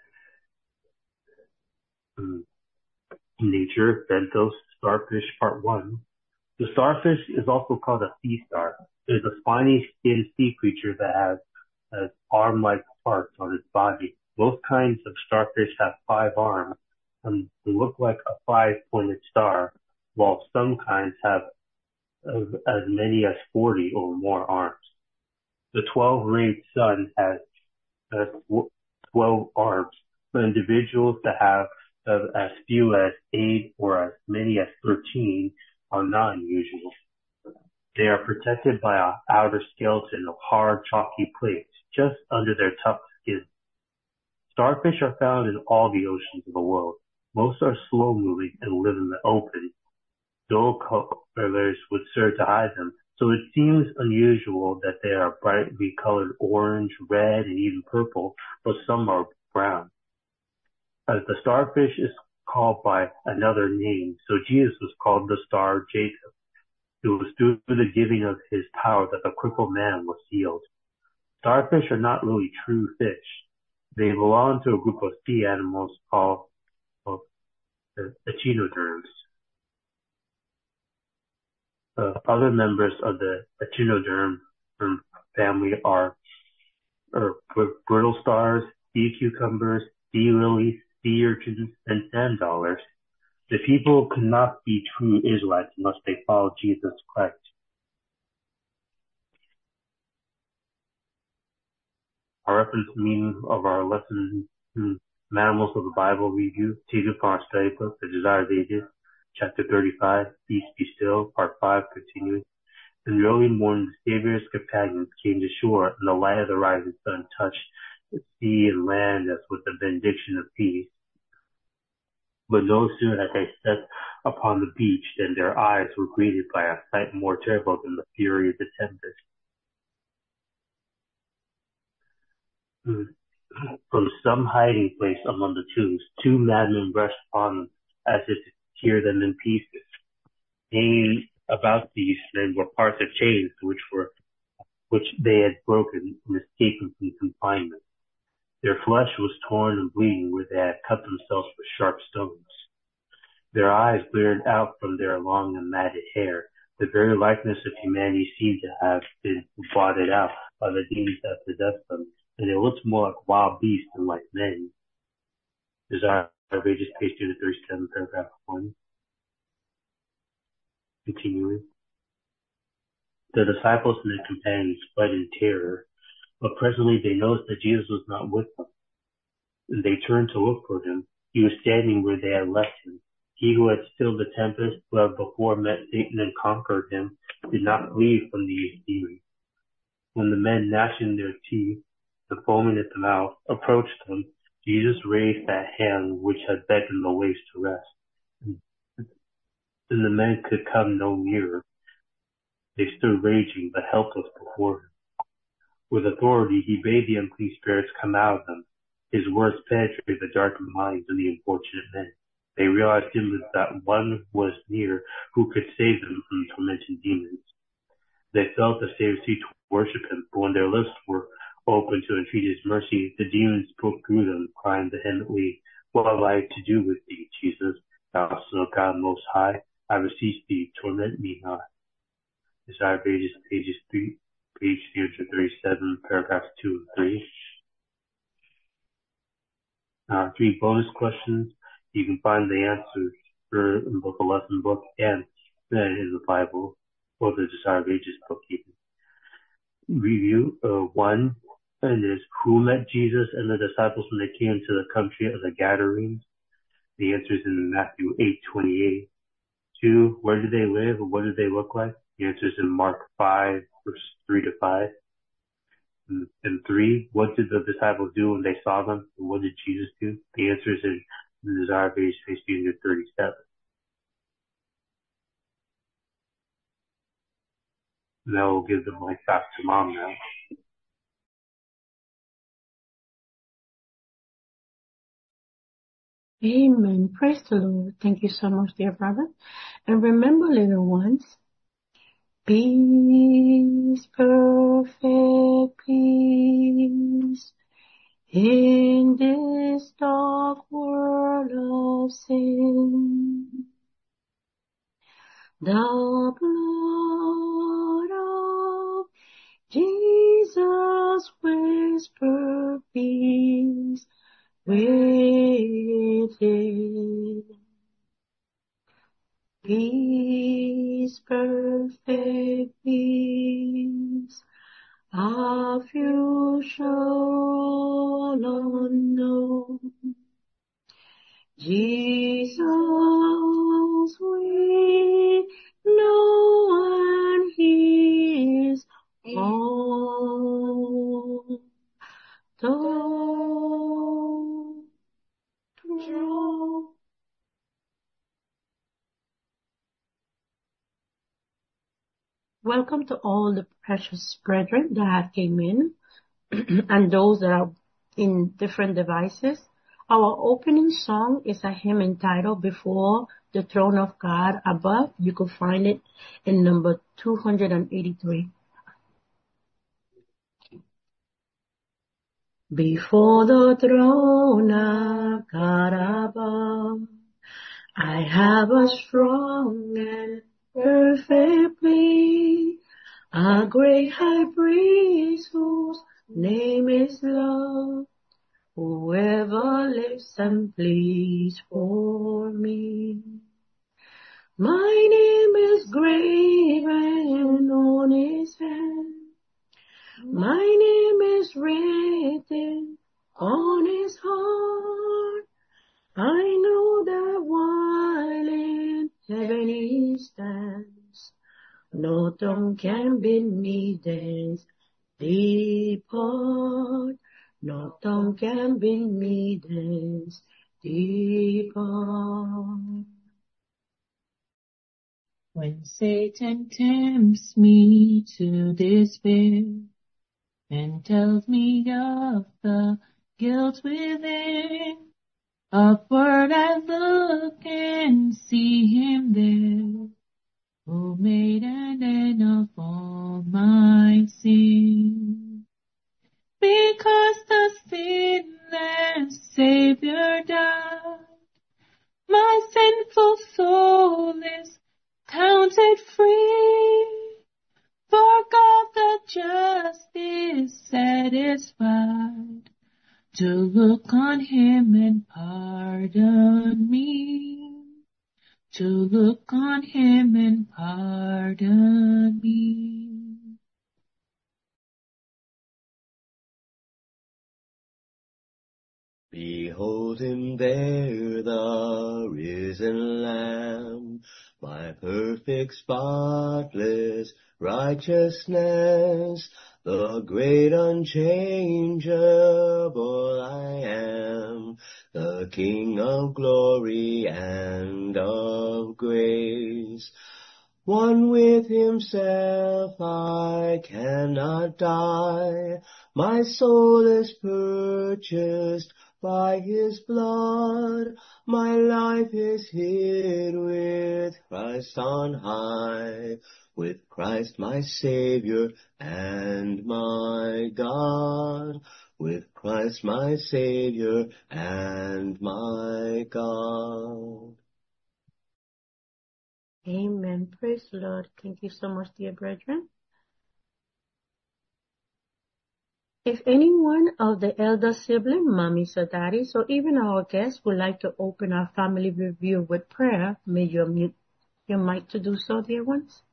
Nature, Benthos, Starfish, Part 1. The starfish is also called a sea star. It is a spiny skinned sea creature that has arm-like parts on its body. Most kinds of starfish have 5 arms and look like a 5-pointed star, while some kinds have as many as 40 or more arms. The 12-rayed sun has 12 arms, but individuals that have as few as 8 or as many as 13 are not unusual. They are protected by an outer skeleton of hard, chalky plates just under their tough skin. Starfish are found in all the oceans of the world. Most are slow-moving and live in the open. Dull colors would serve to hide them, so it seems unusual that they are brightly colored orange, red, and even purple, but some are brown. As the starfish is called by another name, so Jesus was called the Star Jacob. It was through the giving of his power that the crippled man was healed. Starfish are not really true fish. They belong to a group of sea animals called echinoderms. Other members of the echinoderm family are brittle stars, sea cucumbers, sea lilies, sea urchins, and sand dollars. The people could not be true Israelites unless they followed Jesus Christ. Our reference meaning of our lesson, Mammals of the Bible review, taken from our study book, The Desire of Ages, chapter 35, Peace Be Still, part 5, continuing. In the early morning, the Savior's companions came to shore, and the light of the rising sun touched the sea and land as with the benediction of peace. But no sooner had they stepped upon the beach than their eyes were greeted by a sight more terrible than the fury of the tempest. From some hiding place among the tombs, two madmen rushed upon them as if to tear them in pieces. Hanging about these men were parts of chains which they had broken in escaping from confinement. Their flesh was torn and bleeding where they had cut themselves with sharp stones. Their eyes glared out from their long and matted hair. The very likeness of humanity seemed to have been blotted out by the demons that possessed them, and they looked more like wild beasts than like men. Desire of Ages, page 237, paragraph 1. Continuing. The disciples and their companions fled in terror, but presently they noticed that Jesus was not with them, and they turned to look for him. He was standing where they had left him. He who had stilled the tempest, who had before met Satan and conquered him, did not flee from these demons. When the men, gnashing their teeth and foaming at the mouth, approached them, Jesus raised that hand which had beckoned the waves to rest. And the men could come no nearer. They stood raging but helpless before him. With authority, he bade the unclean spirits come out of them. His words penetrated the darkened minds of the unfortunate men. They realized dimly that one was near who could save them from the tormenting demons. They felt that they would seek to worship him, but when their lips were open to entreat his mercy, the demons broke through them, crying vehemently, "What have I to do with thee, Jesus, thou Son of God Most High? I beseech thee, torment me not." Desire of Ages, page 337, paragraphs 2 and 3. 3 bonus questions. You can find the answers in both the lesson book and in the Bible, or the Desire of Ages book even. Review 1, and is who met Jesus and the disciples when they came to the country of the Gadarenes? The answer is in Matthew 8:28. 2, where did they live and what did they look like? The answer is in Mark 5, verse 3 to 5. And 3, what did the disciples do when they saw them? And what did Jesus do? The answer is in the Desire of Ages, page 337. Now we'll give the mic back to Mom now. Amen. Praise the Lord. Thank you so much, dear brother. And remember, little ones, peace, perfect peace, in this dark world of sin. The blood of Jesus whisper peace within. Peace, perfect peace, a future unknown. Jesus we know, and He is all. Though Welcome to all the precious brethren that have came in and those that are in different devices. Our opening song is a hymn entitled Before the Throne of God Above. You can find it in number 283. Before the throne of God above, I have a strong and perfect plea, a great high priest whose name is love, whoever lives and pleads for me. My name is graven on his hand, my name is written on his heart. I know that while in heaven he stands, no tongue can bid me thence depart. No tongue can bid me thence depart. When Satan tempts me to despair and tells me of the guilt within, upward I look and see him there, who made an end of all my sin. Because the sinless Savior died, my sinful soul is counted free, for God the just is satisfied to look on him and pardon me, to look on him and pardon me. Behold him there, the risen Lamb, my perfect spotless righteousness, the great unchangeable I am, the King of glory and of grace. One with himself I cannot die, my soul is purchased by his blood, my life is hid with Christ on high, with Christ my Savior and my God, with Christ my Savior and my God. Amen. Praise the Lord. Thank you so much, dear brethren. If anyone of the elder sibling, mommies or daddies, or even our guests would like to open our family review with prayer, may you unmute your mic to do so, dear ones.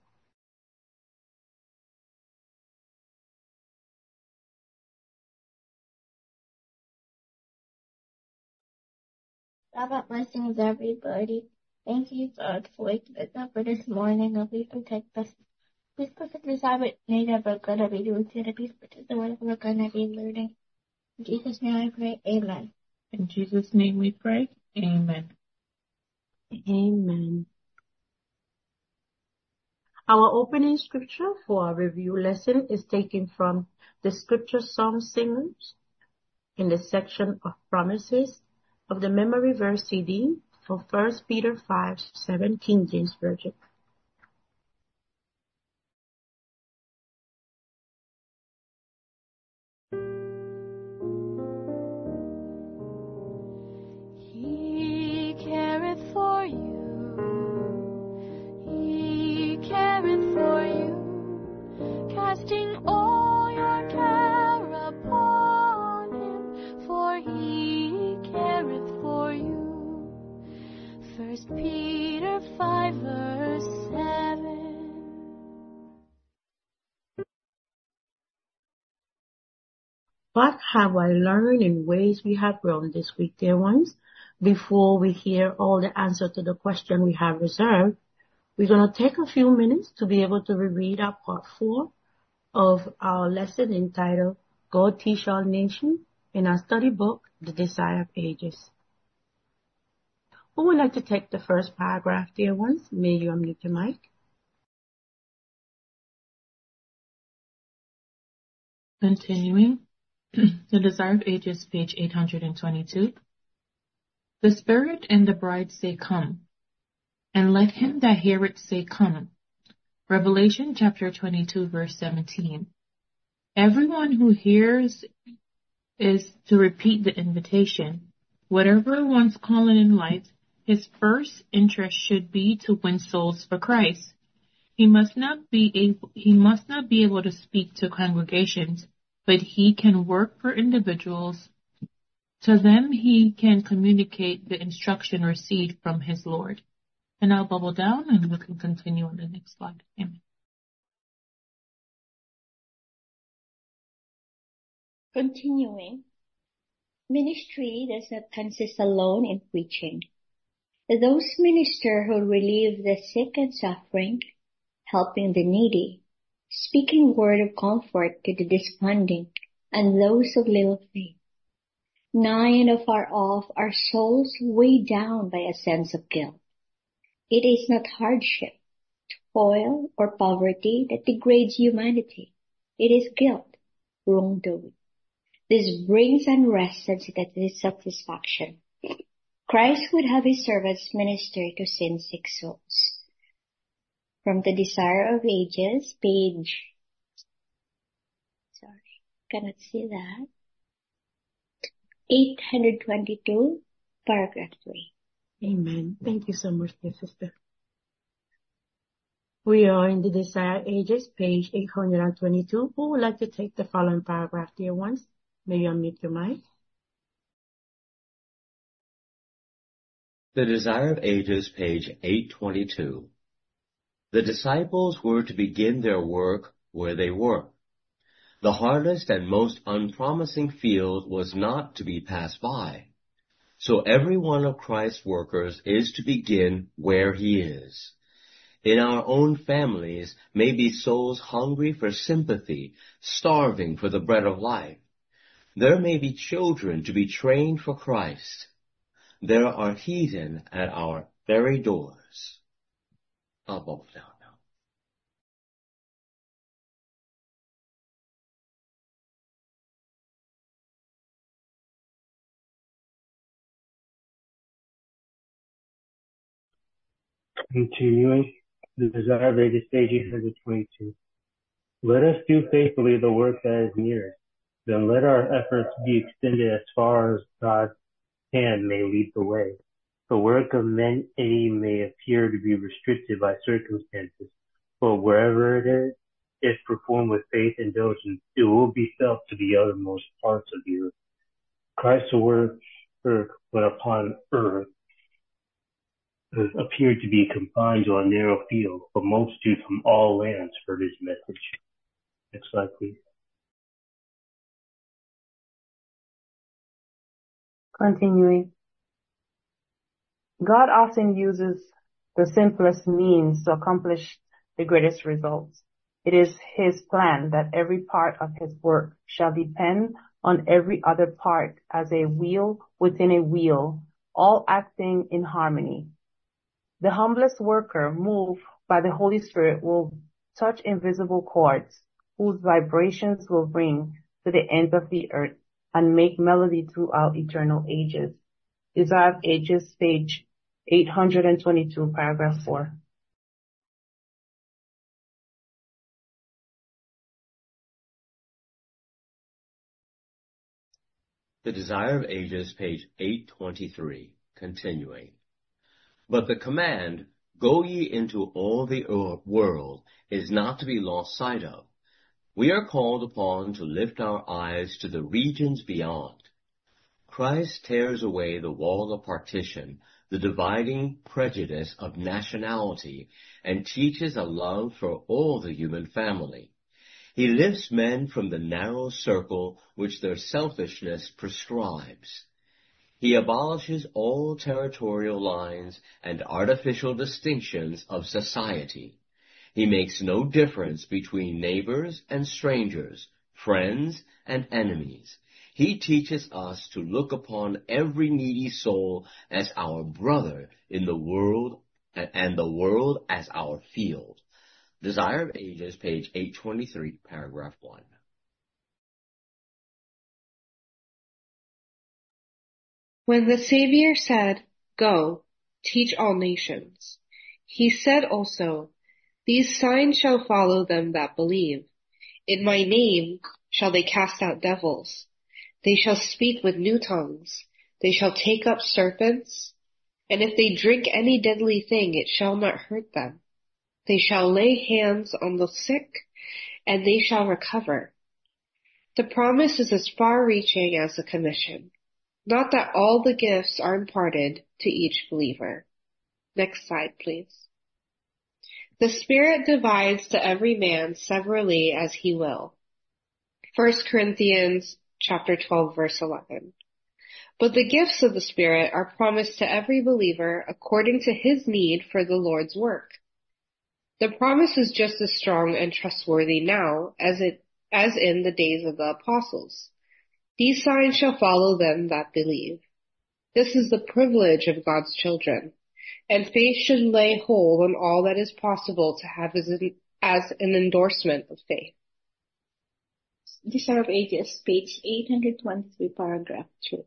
Sabbath blessings, everybody. Thank you, God, for waking us up for this morning, and please protect us. Please protect the Sabbath night that we're going to be doing today. Please protect the word we're going to be learning. In Jesus' name I pray, amen. In Jesus' name we pray, amen. Amen. Our opening scripture for our review lesson is taken from the Scripture Song Singers in the section of promises of the Memory Verse CD for 1 Peter 5:7 King James Version. He careth for you. He careth for you. Casting all your care upon him, for he careth for you. 1 Peter 5:7. What have I learned in ways we have grown this week, dear ones? Before we hear all the answers to the question we have reserved, we're going to take a few minutes to be able to reread our part 4 of our lesson entitled God Teach All Nations in our study book, The Desire of Ages. Who would like to take the first paragraph, dear ones? May you unmute your mic. Continuing, The Desire of Ages, page 822. The Spirit and the bride say, Come, and let him that heareth say, Come. Revelation chapter 22, verse 17. Everyone who hears is to repeat the invitation. Whatever one's calling in life, his first interest should be to win souls for Christ. He must not be able to speak to congregations, but he can work for individuals. To them he can communicate the instruction received from his Lord. And I'll bubble down and we can continue on the next slide. Amen. Continuing, ministry does not consist alone in preaching. Those ministers who relieve the sick and suffering, helping the needy, speaking word of comfort to the desponding, and those of little faith. Nigh and afar off are souls weighed down by a sense of guilt. It is not hardship, toil, or poverty that degrades humanity. It is guilt, wrongdoing. This brings unrest and dissatisfaction. Christ would have his servants minister to sin-sick souls. From The Desire of Ages, page, cannot see that, 822, paragraph 3. Amen. Thank you so much, dear sister. We are in The Desire Ages, page 822. Who would like to take the following paragraph, dear ones? May you unmute your mic. The Desire of Ages, page 822. The disciples were to begin their work where they were. The hardest and most unpromising field was not to be passed by. So every one of Christ's workers is to begin where he is. In our own families may be souls hungry for sympathy, starving for the bread of life. There may be children to be trained for Christ. There are heathen at our very doors. I'll bubble down now. Continuing, The Desire of Ages, page 822. Let us do faithfully the work that is nearest. Then let our efforts be extended as far as God's hand may lead the way. The work of many may appear to be restricted by circumstances, but wherever it is, if performed with faith and diligence, it will be felt to the uttermost parts of the earth. Christ's work, when upon earth, appeared to be confined to a narrow field, but multitudes from all lands heard his message. Next slide, please. Continuing, God often uses the simplest means to accomplish the greatest results. It is his plan that every part of his work shall depend on every other part as a wheel within a wheel, all acting in harmony. The humblest worker, moved by the Holy Spirit, will touch invisible chords whose vibrations will ring to the ends of the earth and make melody throughout eternal ages. Desire of Ages, page 822, paragraph 4. The Desire of Ages, page 823, continuing. But the command, go ye into all the world, is not to be lost sight of. We are called upon to lift our eyes to the regions beyond. Christ tears away the wall of partition, the dividing prejudice of nationality, and teaches a love for all the human family. He lifts men from the narrow circle which their selfishness prescribes. He abolishes all territorial lines and artificial distinctions of society. He makes no difference between neighbors and strangers, friends and enemies. He teaches us to look upon every needy soul as our brother in the world, and the world as our field. Desire of Ages, page 823, paragraph 1. When the Savior said, "Go, teach all nations," he said also, "These signs shall follow them that believe. In my name shall they cast out devils. They shall speak with new tongues. They shall take up serpents. And if they drink any deadly thing, it shall not hurt them. They shall lay hands on the sick, and they shall recover." The promise is as far-reaching as the commission. Not that all the gifts are imparted to each believer. Next slide, please. The Spirit divides to every man severally as he will. 1 Corinthians chapter 12, verse 11. But the gifts of the Spirit are promised to every believer according to his need for the Lord's work. The promise is just as strong and trustworthy now as in the days of the apostles. These signs shall follow them that believe. This is the privilege of God's children, and faith should lay hold on all that is possible to have as an endorsement of faith. Desire of Ages, page 823, paragraph 2.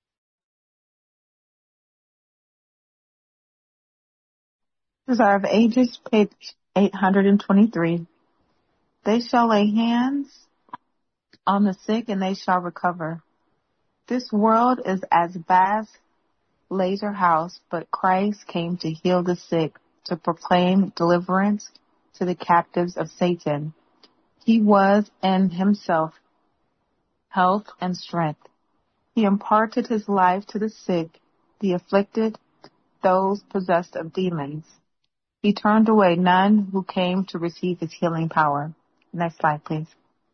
Desire of Ages, page 823. They shall lay hands on the sick and they shall recover. This world is as vast laser house, but Christ came to heal the sick, to proclaim deliverance to the captives of Satan. He was in himself health and strength. He imparted his life to the sick, the afflicted, those possessed of demons. He turned away none who came to receive his healing power. Next slide, please.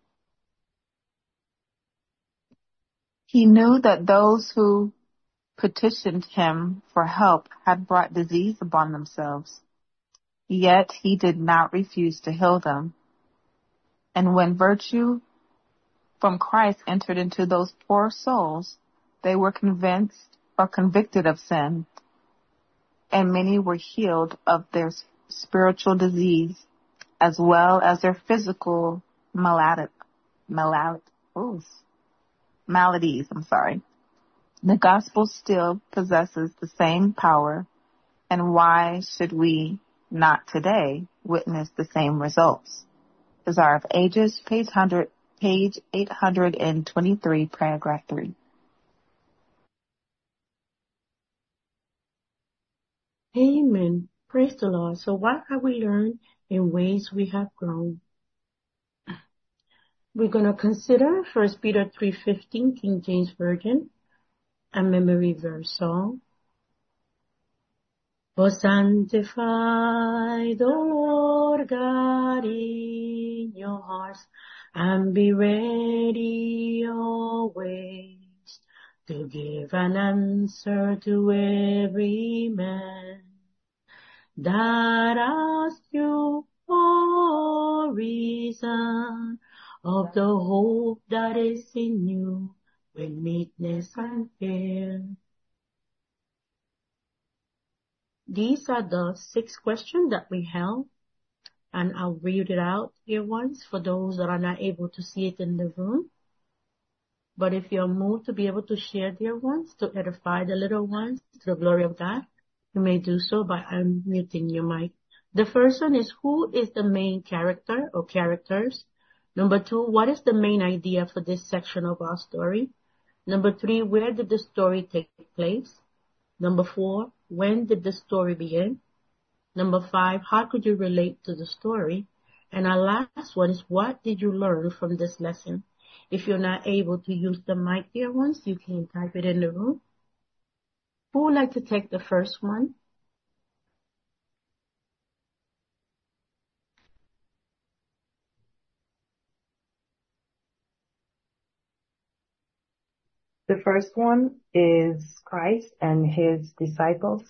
He knew that those who petitioned him for help had brought disease upon themselves. Yet he did not refuse to heal them. And when virtue from Christ entered into those poor souls, they were convicted of sin, and many were healed of their spiritual disease as well as their physical maladies. The gospel still possesses the same power, and why should we not today witness the same results? Desire of Ages, page 823, paragraph 3. Amen. Praise the Lord. So what have we learned in ways we have grown? We're going to consider 1 Peter 3:15, King James Version, a memory verse song. Oh, sanctify the Lord God in your hearts, and be ready always to give an answer to every man that asks you for reason of the hope that is in you with meekness and fear. These are the 6 questions that we held, and I'll read it out here once for those that are not able to see it in the room. But if you're moved to be able to share their ones to edify the little ones to the glory of God, you may do so by unmuting your mic. The first one is, who is the main character or characters? Number 2, what is the main idea for this section of our story? Number 3, where did the story take place? Number 4, when did the story begin? Number 5, how could you relate to the story? And our last one is, what did you learn from this lesson? If you're not able to use the mic dear ones, you can type it in the room. Who would like to take the first one? The first one is Christ and his disciples.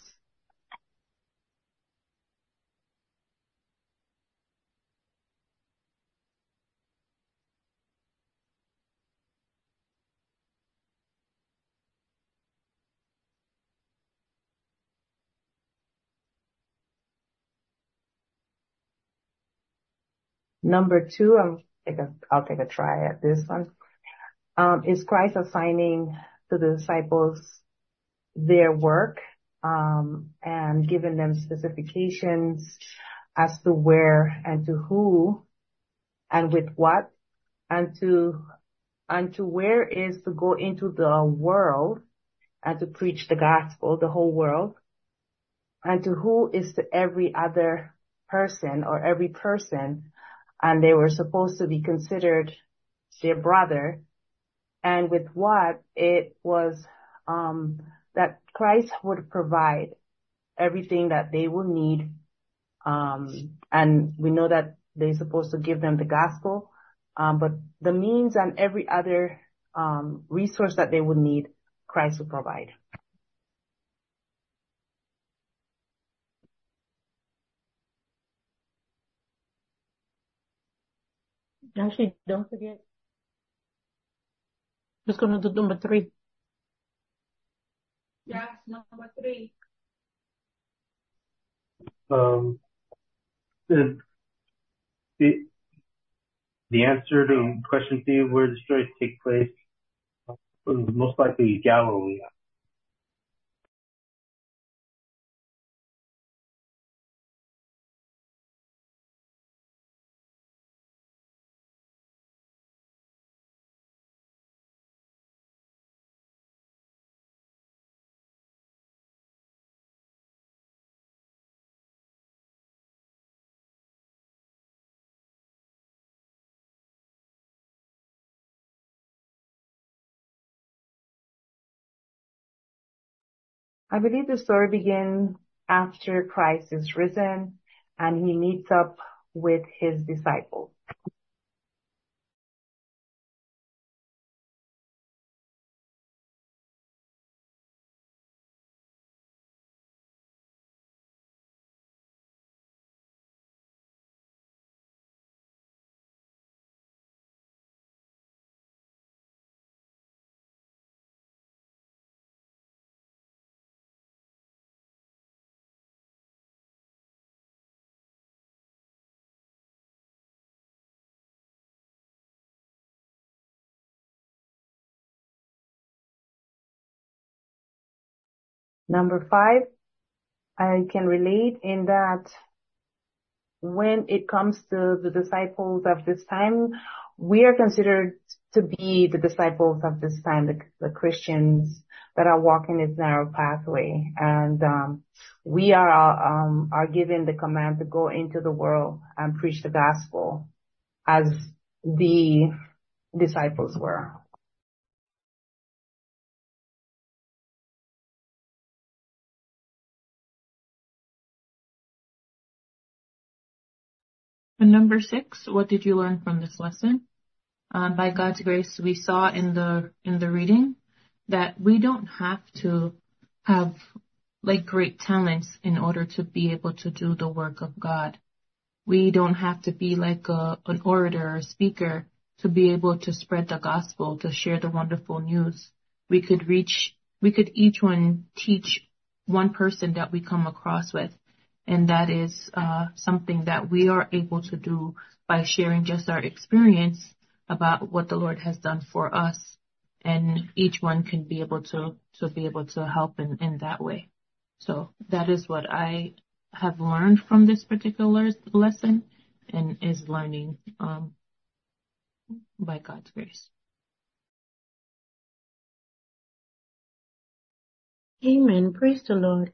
Number 2, I'll take a try at this one. Is Christ assigning to the disciples their work, and given them specifications as to where and to who and with what, and to where is to go into the world and to preach the gospel, the whole world, and to who is to every other person or every person, and they were supposed to be considered their brother, and with what it was that Christ would provide everything that they will need, and we know that they're supposed to give them the gospel, but the means and every other resource that they would need, Christ will provide. Actually, don't forget. Just going to do number 3. Yes, number 3. The the answer to question C, where the stories take place, most likely Galilee. I believe the story begins after Christ is risen and he meets up with his disciples. Number 5, I can relate in that when it comes to the disciples of this time, we are considered to be the disciples of this time, the Christians that are walking this narrow pathway. And we are given the command to go into the world and preach the gospel as the disciples were. And number 6, what did you learn from this lesson? By God's grace, we saw in the reading that we don't have to have like great talents in order to be able to do the work of God. We don't have to be like an orator or speaker to be able to spread the gospel, to share the wonderful news. We could each one teach one person that we come across with. And that is something that we are able to do by sharing just our experience about what the Lord has done for us. And each one can be able to help in that way. So that is what I have learned from this particular lesson and is learning by God's grace. Amen. Praise the Lord.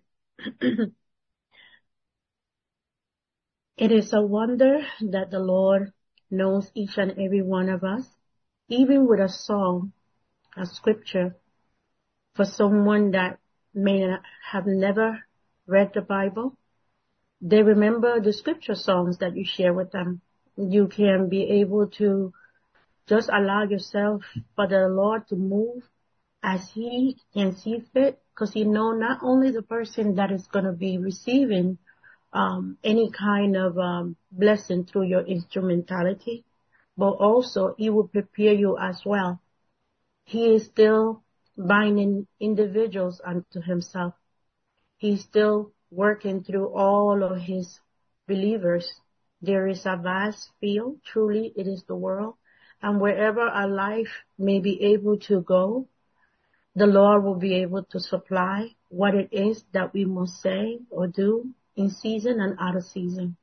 It is a wonder that the Lord knows each and every one of us, even with a song, a scripture, for someone that may have never read the Bible. They remember the scripture songs that you share with them. You can be able to just allow yourself for the Lord to move as He can see fit, because you know not only the person that is going to be receiving any kind of blessing through your instrumentality, but also He will prepare you as well. He is still binding individuals unto Himself. He's still working through all of His believers. There is a vast field, truly it is the world, and wherever our life may be able to go, the Lord will be able to supply what it is that we must say or do in season and out of season.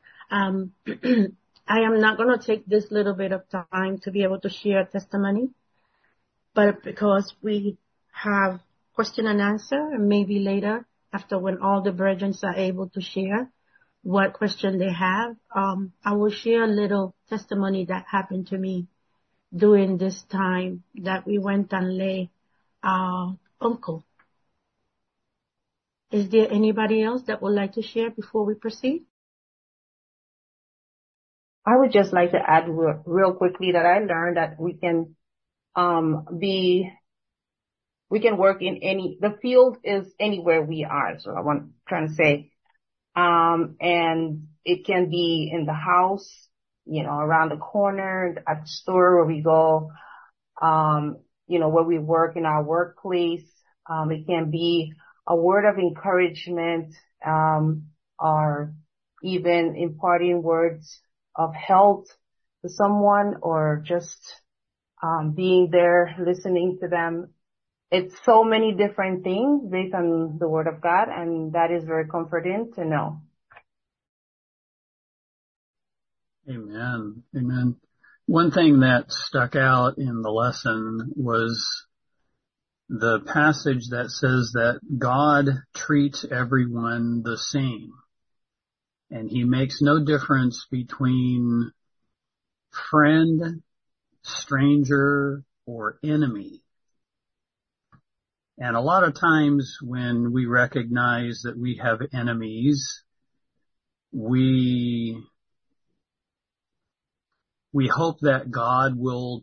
I am not going to take this little bit of time to be able to share testimony, but because we have question and answer, and maybe later, after when all the virgins are able to share what question they have, I will share a little testimony that happened to me during this time that we went and lay our uncle. Is there anybody else that would like to share before we proceed? I would just like to add real quickly that I learned that we can work in the field is anywhere we are. So trying to say, and it can be in the house, around the corner, at the store where we go, where we work in our workplace. It can be a word of encouragement, or even imparting words of health to someone, or just being there, listening to them. It's so many different things based on the Word of God, and that is very comforting to know. Amen. Amen. One thing that stuck out in the lesson was the passage that says that God treats everyone the same. And he makes no difference between friend, stranger, or enemy. And a lot of times when we recognize that we have enemies, we hope that God will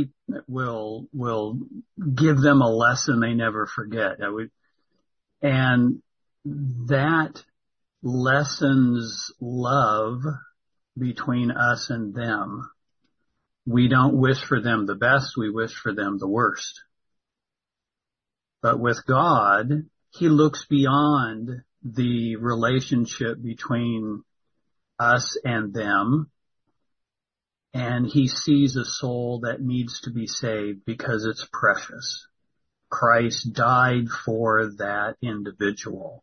give them a lesson they never forget. And that lessens love between us and them. We don't wish for them the best, we wish for them the worst. But with God, he looks beyond the relationship between us and them, and he sees a soul that needs to be saved because it's precious. Christ died for that individual.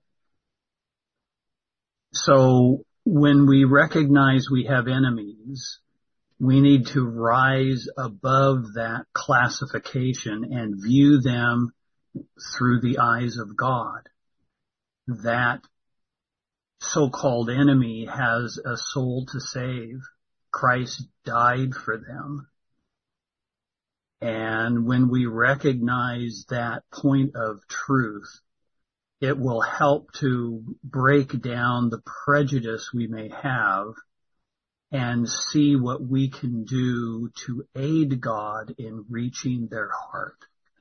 So when we recognize we have enemies, we need to rise above that classification and view them through the eyes of God. That so-called enemy has a soul to save. Christ died for them. And when we recognize that point of truth, it will help to break down the prejudice we may have and see what we can do to aid God in reaching their heart.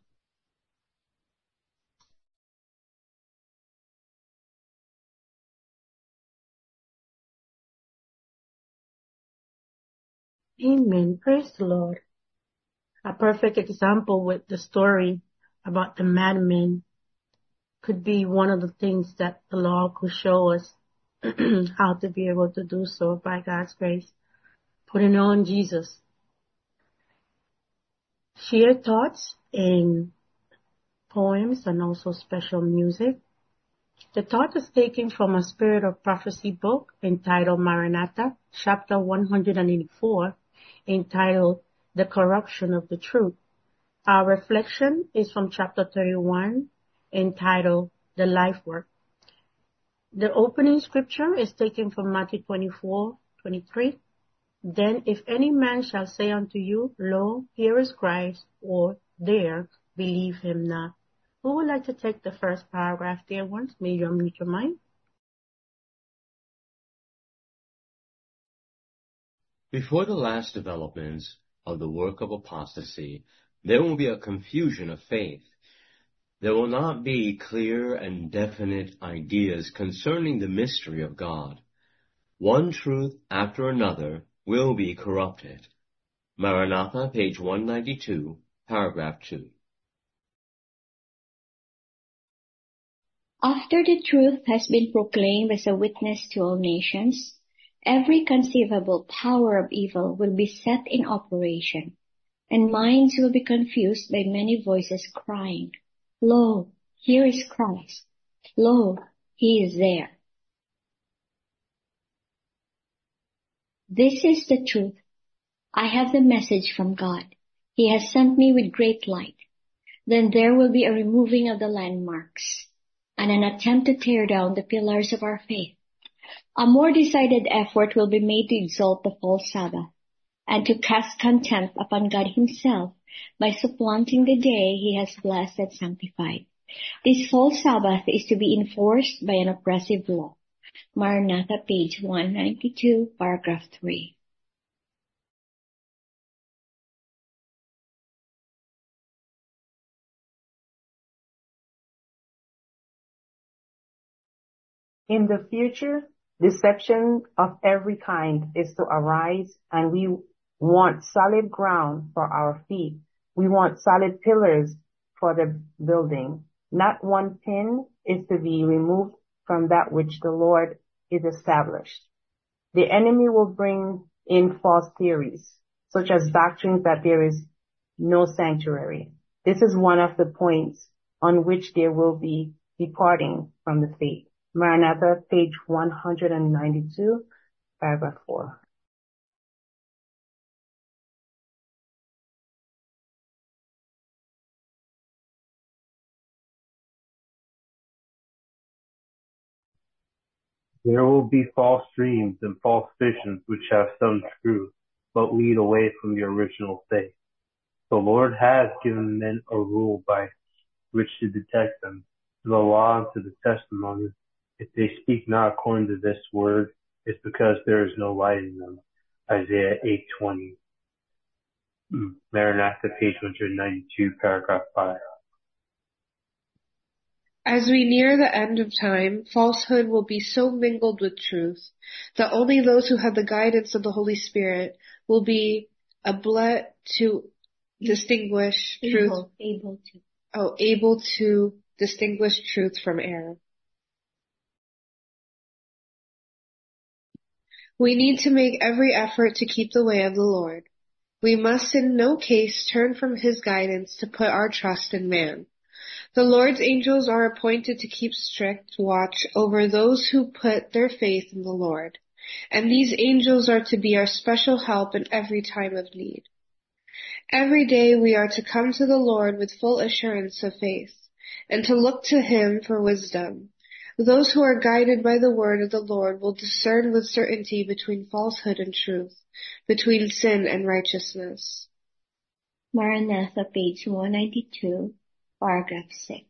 Amen. Praise the Lord. A perfect example with the story about the madman could be one of the things that the Lord could show us how to be able to do so by God's grace. Putting on Jesus. Share thoughts in poems and also special music. The thought is taken from a Spirit of Prophecy book entitled Maranatha, chapter 184, entitled The Corruption of the Truth. Our reflection is from chapter 31, entitled The Life Work. The opening scripture is taken from Matthew 24:23. Then if any man shall say unto you, Lo, here is Christ, or there, believe him not. Who would like to take the first paragraph, dear ones? May you unmute your mind. Before the last developments of the work of apostasy, there will be a confusion of faith. There will not be clear and definite ideas concerning the mystery of God. One truth after another will be corrupted. Maranatha, page 192, paragraph 2. After the truth has been proclaimed as a witness to all nations, every conceivable power of evil will be set in operation, and minds will be confused by many voices crying, Lo, here is Christ. Lo, he is there. This is the truth. I have the message from God. He has sent me with great light. Then there will be a removing of the landmarks and an attempt to tear down the pillars of our faith. A more decided effort will be made to exalt the false Sabbath and to cast contempt upon God himself by supplanting the day he has blessed and sanctified. This false Sabbath is to be enforced by an oppressive law. Maranatha, page 192, paragraph 3. In the future, deception of every kind is to arise, and we want solid ground for our feet. We want solid pillars for the building. Not one pin is to be removed from that which the Lord is established. The enemy will bring in false theories, such as doctrines that there is no sanctuary. This is one of the points on which there will be departing from the faith. Maranatha, page 192, paragraph 4. There will be false dreams and false visions which have some truth, but lead away from the original faith. The Lord has given men a rule by which to detect them, to the law and to the testimony. If they speak not according to this word, it's because there is no light in them. Isaiah 8:20. Maranatha, page 192, paragraph 5. As we near the end of time, falsehood will be so mingled with truth that only those who have the guidance of the Holy Spirit will be able to distinguish truth. Able to distinguish truth from error. We need to make every effort to keep the way of the Lord. We must in no case turn from his guidance to put our trust in man. The Lord's angels are appointed to keep strict watch over those who put their faith in the Lord, and these angels are to be our special help in every time of need. Every day we are to come to the Lord with full assurance of faith, and to look to him for wisdom. Those who are guided by the word of the Lord will discern with certainty between falsehood and truth, between sin and righteousness. Maranatha, page 192, paragraph 6.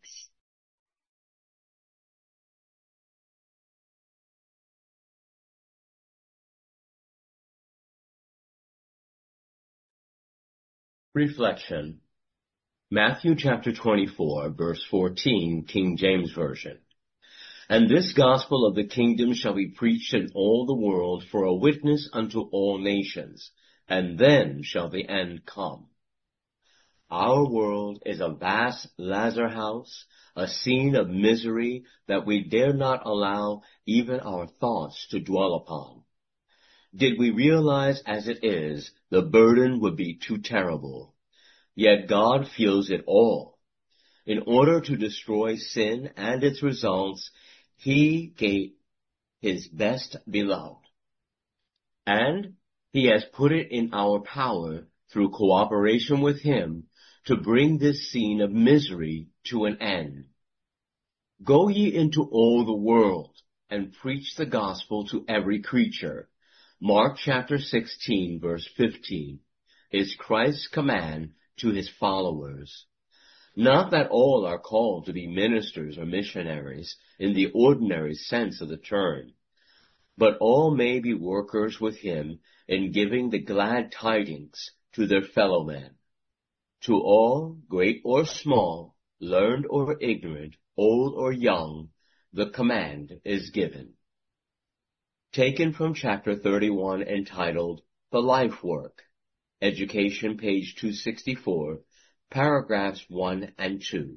Reflection. Matthew chapter 24, verse 14, King James Version. And this gospel of the kingdom shall be preached in all the world for a witness unto all nations, and then shall the end come. Our world is a vast lazar house, a scene of misery that we dare not allow even our thoughts to dwell upon. Did we realize as it is, the burden would be too terrible. Yet God feels it all. In order to destroy sin and its results, he gave his best beloved. And he has put it in our power, through cooperation with him, to bring this scene of misery to an end. Go ye into all the world, and preach the gospel to every creature. Mark chapter 16, verse 15, is Christ's command to his followers. Not that all are called to be ministers or missionaries in the ordinary sense of the term, but all may be workers with him in giving the glad tidings to their fellow men. To all, great or small, learned or ignorant, old or young, the command is given. Taken from chapter 31 entitled, The Life Work, Education, page 264, paragraphs 1 and 2.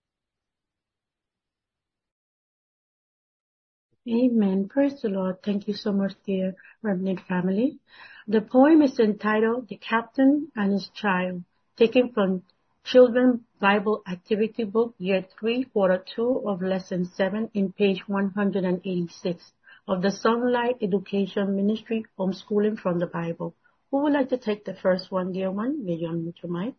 Amen. Praise the Lord. Thank you so much, dear Remnant family. The poem is entitled The Captain and His Child, taken from Children Bible Activity Book, Year 3, Quarter 2 of Lesson 7 in page 186 of the Sunlight Education Ministry, Homeschooling from the Bible. Who would like to take the first one, dear one? May you unmute your mic?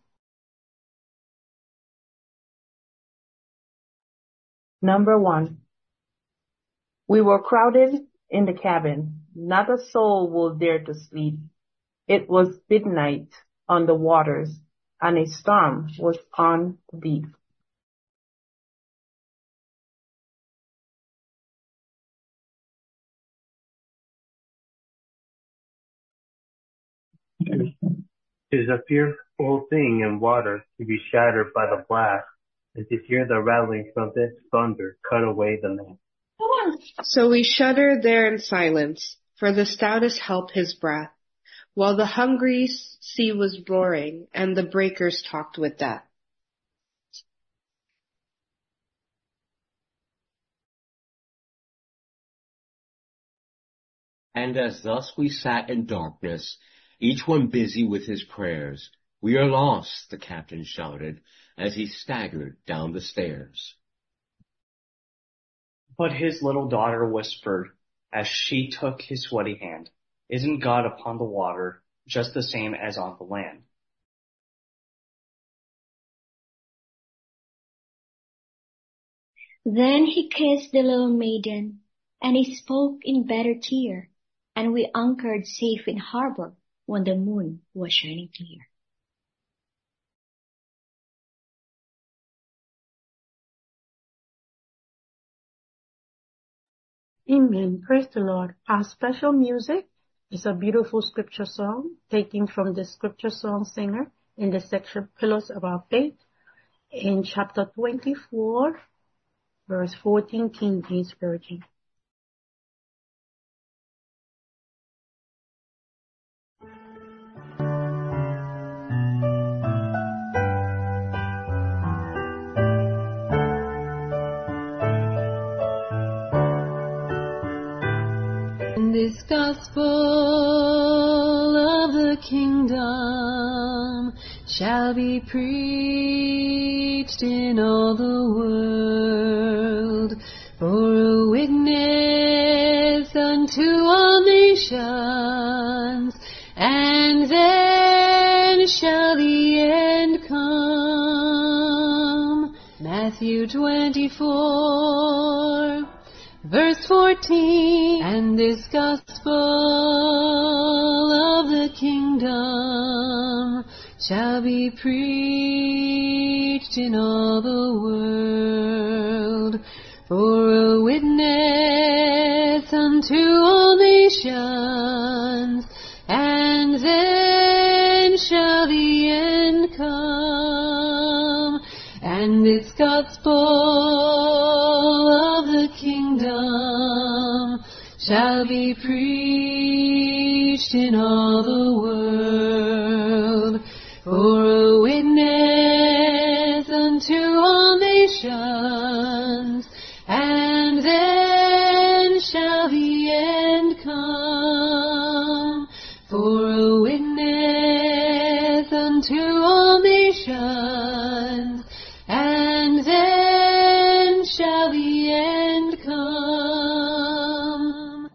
Number 1. We were crowded in the cabin. Not a soul would dare to sleep. It was midnight on the waters, and a storm was on the deep. It is a fearful thing in water to be shattered by the blast, and to hear the rattling trumpet thunder cut away the man. So we shuddered there in silence, for the stoutest held his breath, while the hungry sea was roaring, and the breakers talked with death. And as thus we sat in darkness, each one busy with his prayers, "We are lost," the captain shouted, as he staggered down the stairs. But his little daughter whispered, as she took his sweaty hand, "Isn't God upon the water just the same as on the land?" Then he kissed the little maiden, and he spoke in better cheer, and we anchored safe in harbor when the moon was shining clear. Amen. Praise the Lord. Our special music is a beautiful scripture song taken from the scripture song singer in the section Pillars of Our Faith in chapter 24, verse 14, King James Version. This gospel of the kingdom shall be preached in all the world for a witness unto all nations, and then shall the end come. Matthew 24 Verse 14, and this gospel of the kingdom shall be preached in all the world for a witness unto all nations, and then shall the end come. And this gospel of the kingdom shall be preached in all the world for a witness unto all nations, and then shall the end come. For a witness unto all nations, and then shall the end come.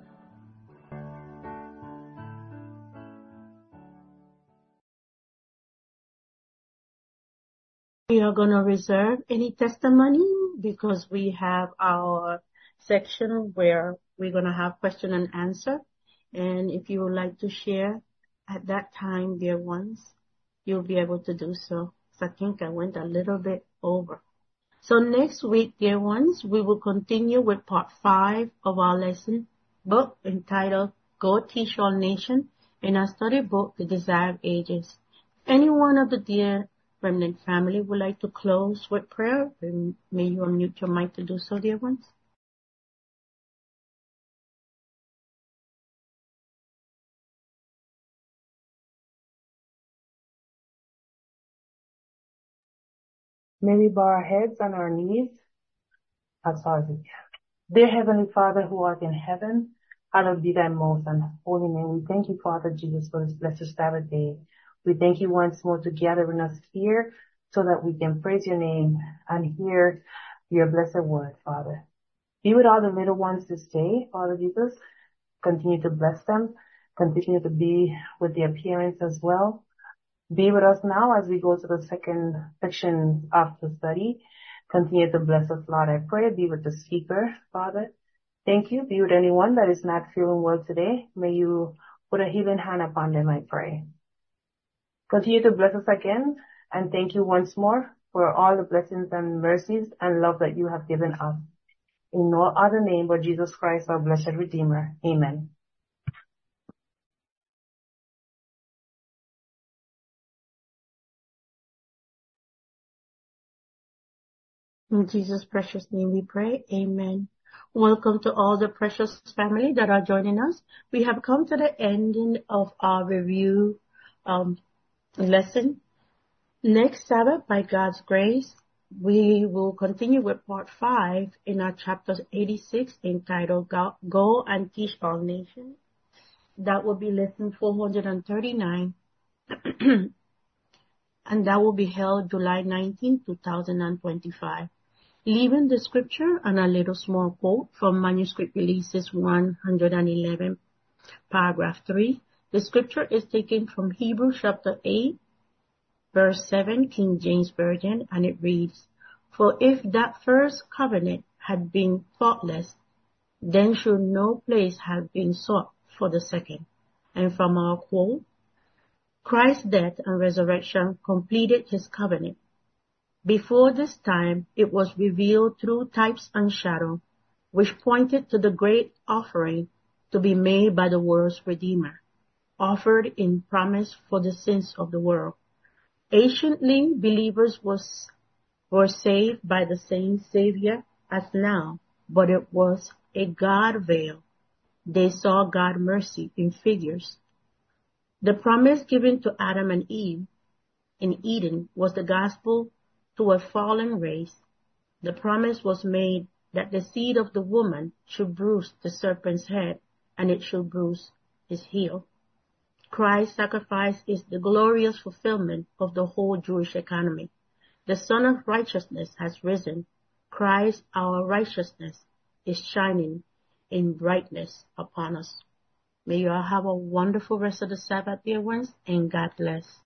We are going to reserve any testimony because we have our section where we're going to have question and answer. And if you would like to share at that time, dear ones, you'll be able to do so. So I think I went a little bit over. So next week, dear ones, we will continue with part 5 of our lesson book entitled Go Teach All Nations in our study book, The Desire of Ages. Any one of the dear Remnant family would like to close with prayer? May you unmute your mic to do so, dear ones. May we bow our heads on our knees. Dear Heavenly Father who art in heaven, hallowed be thy most and holy name. We thank you, Father Jesus, for this blessed Sabbath day. We thank you once more to gathering us here so that we can praise your name and hear your blessed word, Father. Be with all the little ones this day, Father Jesus. Continue to bless them. Continue to be with their parents as well. Be with us now as we go to the second section of the study. Continue to bless us, Lord, I pray. Be with the speaker, Father. Thank you. Be with anyone that is not feeling well today. May you put a healing hand upon them, I pray. Continue to bless us again, and thank you once more for all the blessings and mercies and love that you have given us. In no other name but Jesus Christ, our blessed Redeemer. Amen. In Jesus' precious name we pray. Amen. Welcome to all the precious family that are joining us. We have come to the ending of our review lesson. Next Sabbath, by God's grace, we will continue with part 5 in our chapter 86 entitled Go and Teach All Nations. That will be lesson 439. And that will be held July 19, 2025. Leaving the scripture and a little small quote from Manuscript Releases 111, paragraph 3. The scripture is taken from Hebrews chapter 8, verse 7, King James Version, and it reads, For if that first covenant had been faultless, then should no place have been sought for the second. And from our quote, Christ's death and resurrection completed his covenant. Before this time, it was revealed through types and shadows, which pointed to the great offering to be made by the world's Redeemer, offered in promise for the sins of the world. Anciently, believers were saved by the same Savior as now, but it was a God veil. They saw God's mercy in figures. The promise given to Adam and Eve in Eden was the gospel to a fallen race. The promise was made that the seed of the woman should bruise the serpent's head, and it should bruise his heel. Christ's sacrifice is the glorious fulfillment of the whole Jewish economy. The Son of Righteousness has risen. Christ, our righteousness, is shining in brightness upon us. May you all have a wonderful rest of the Sabbath, dear ones, and God bless.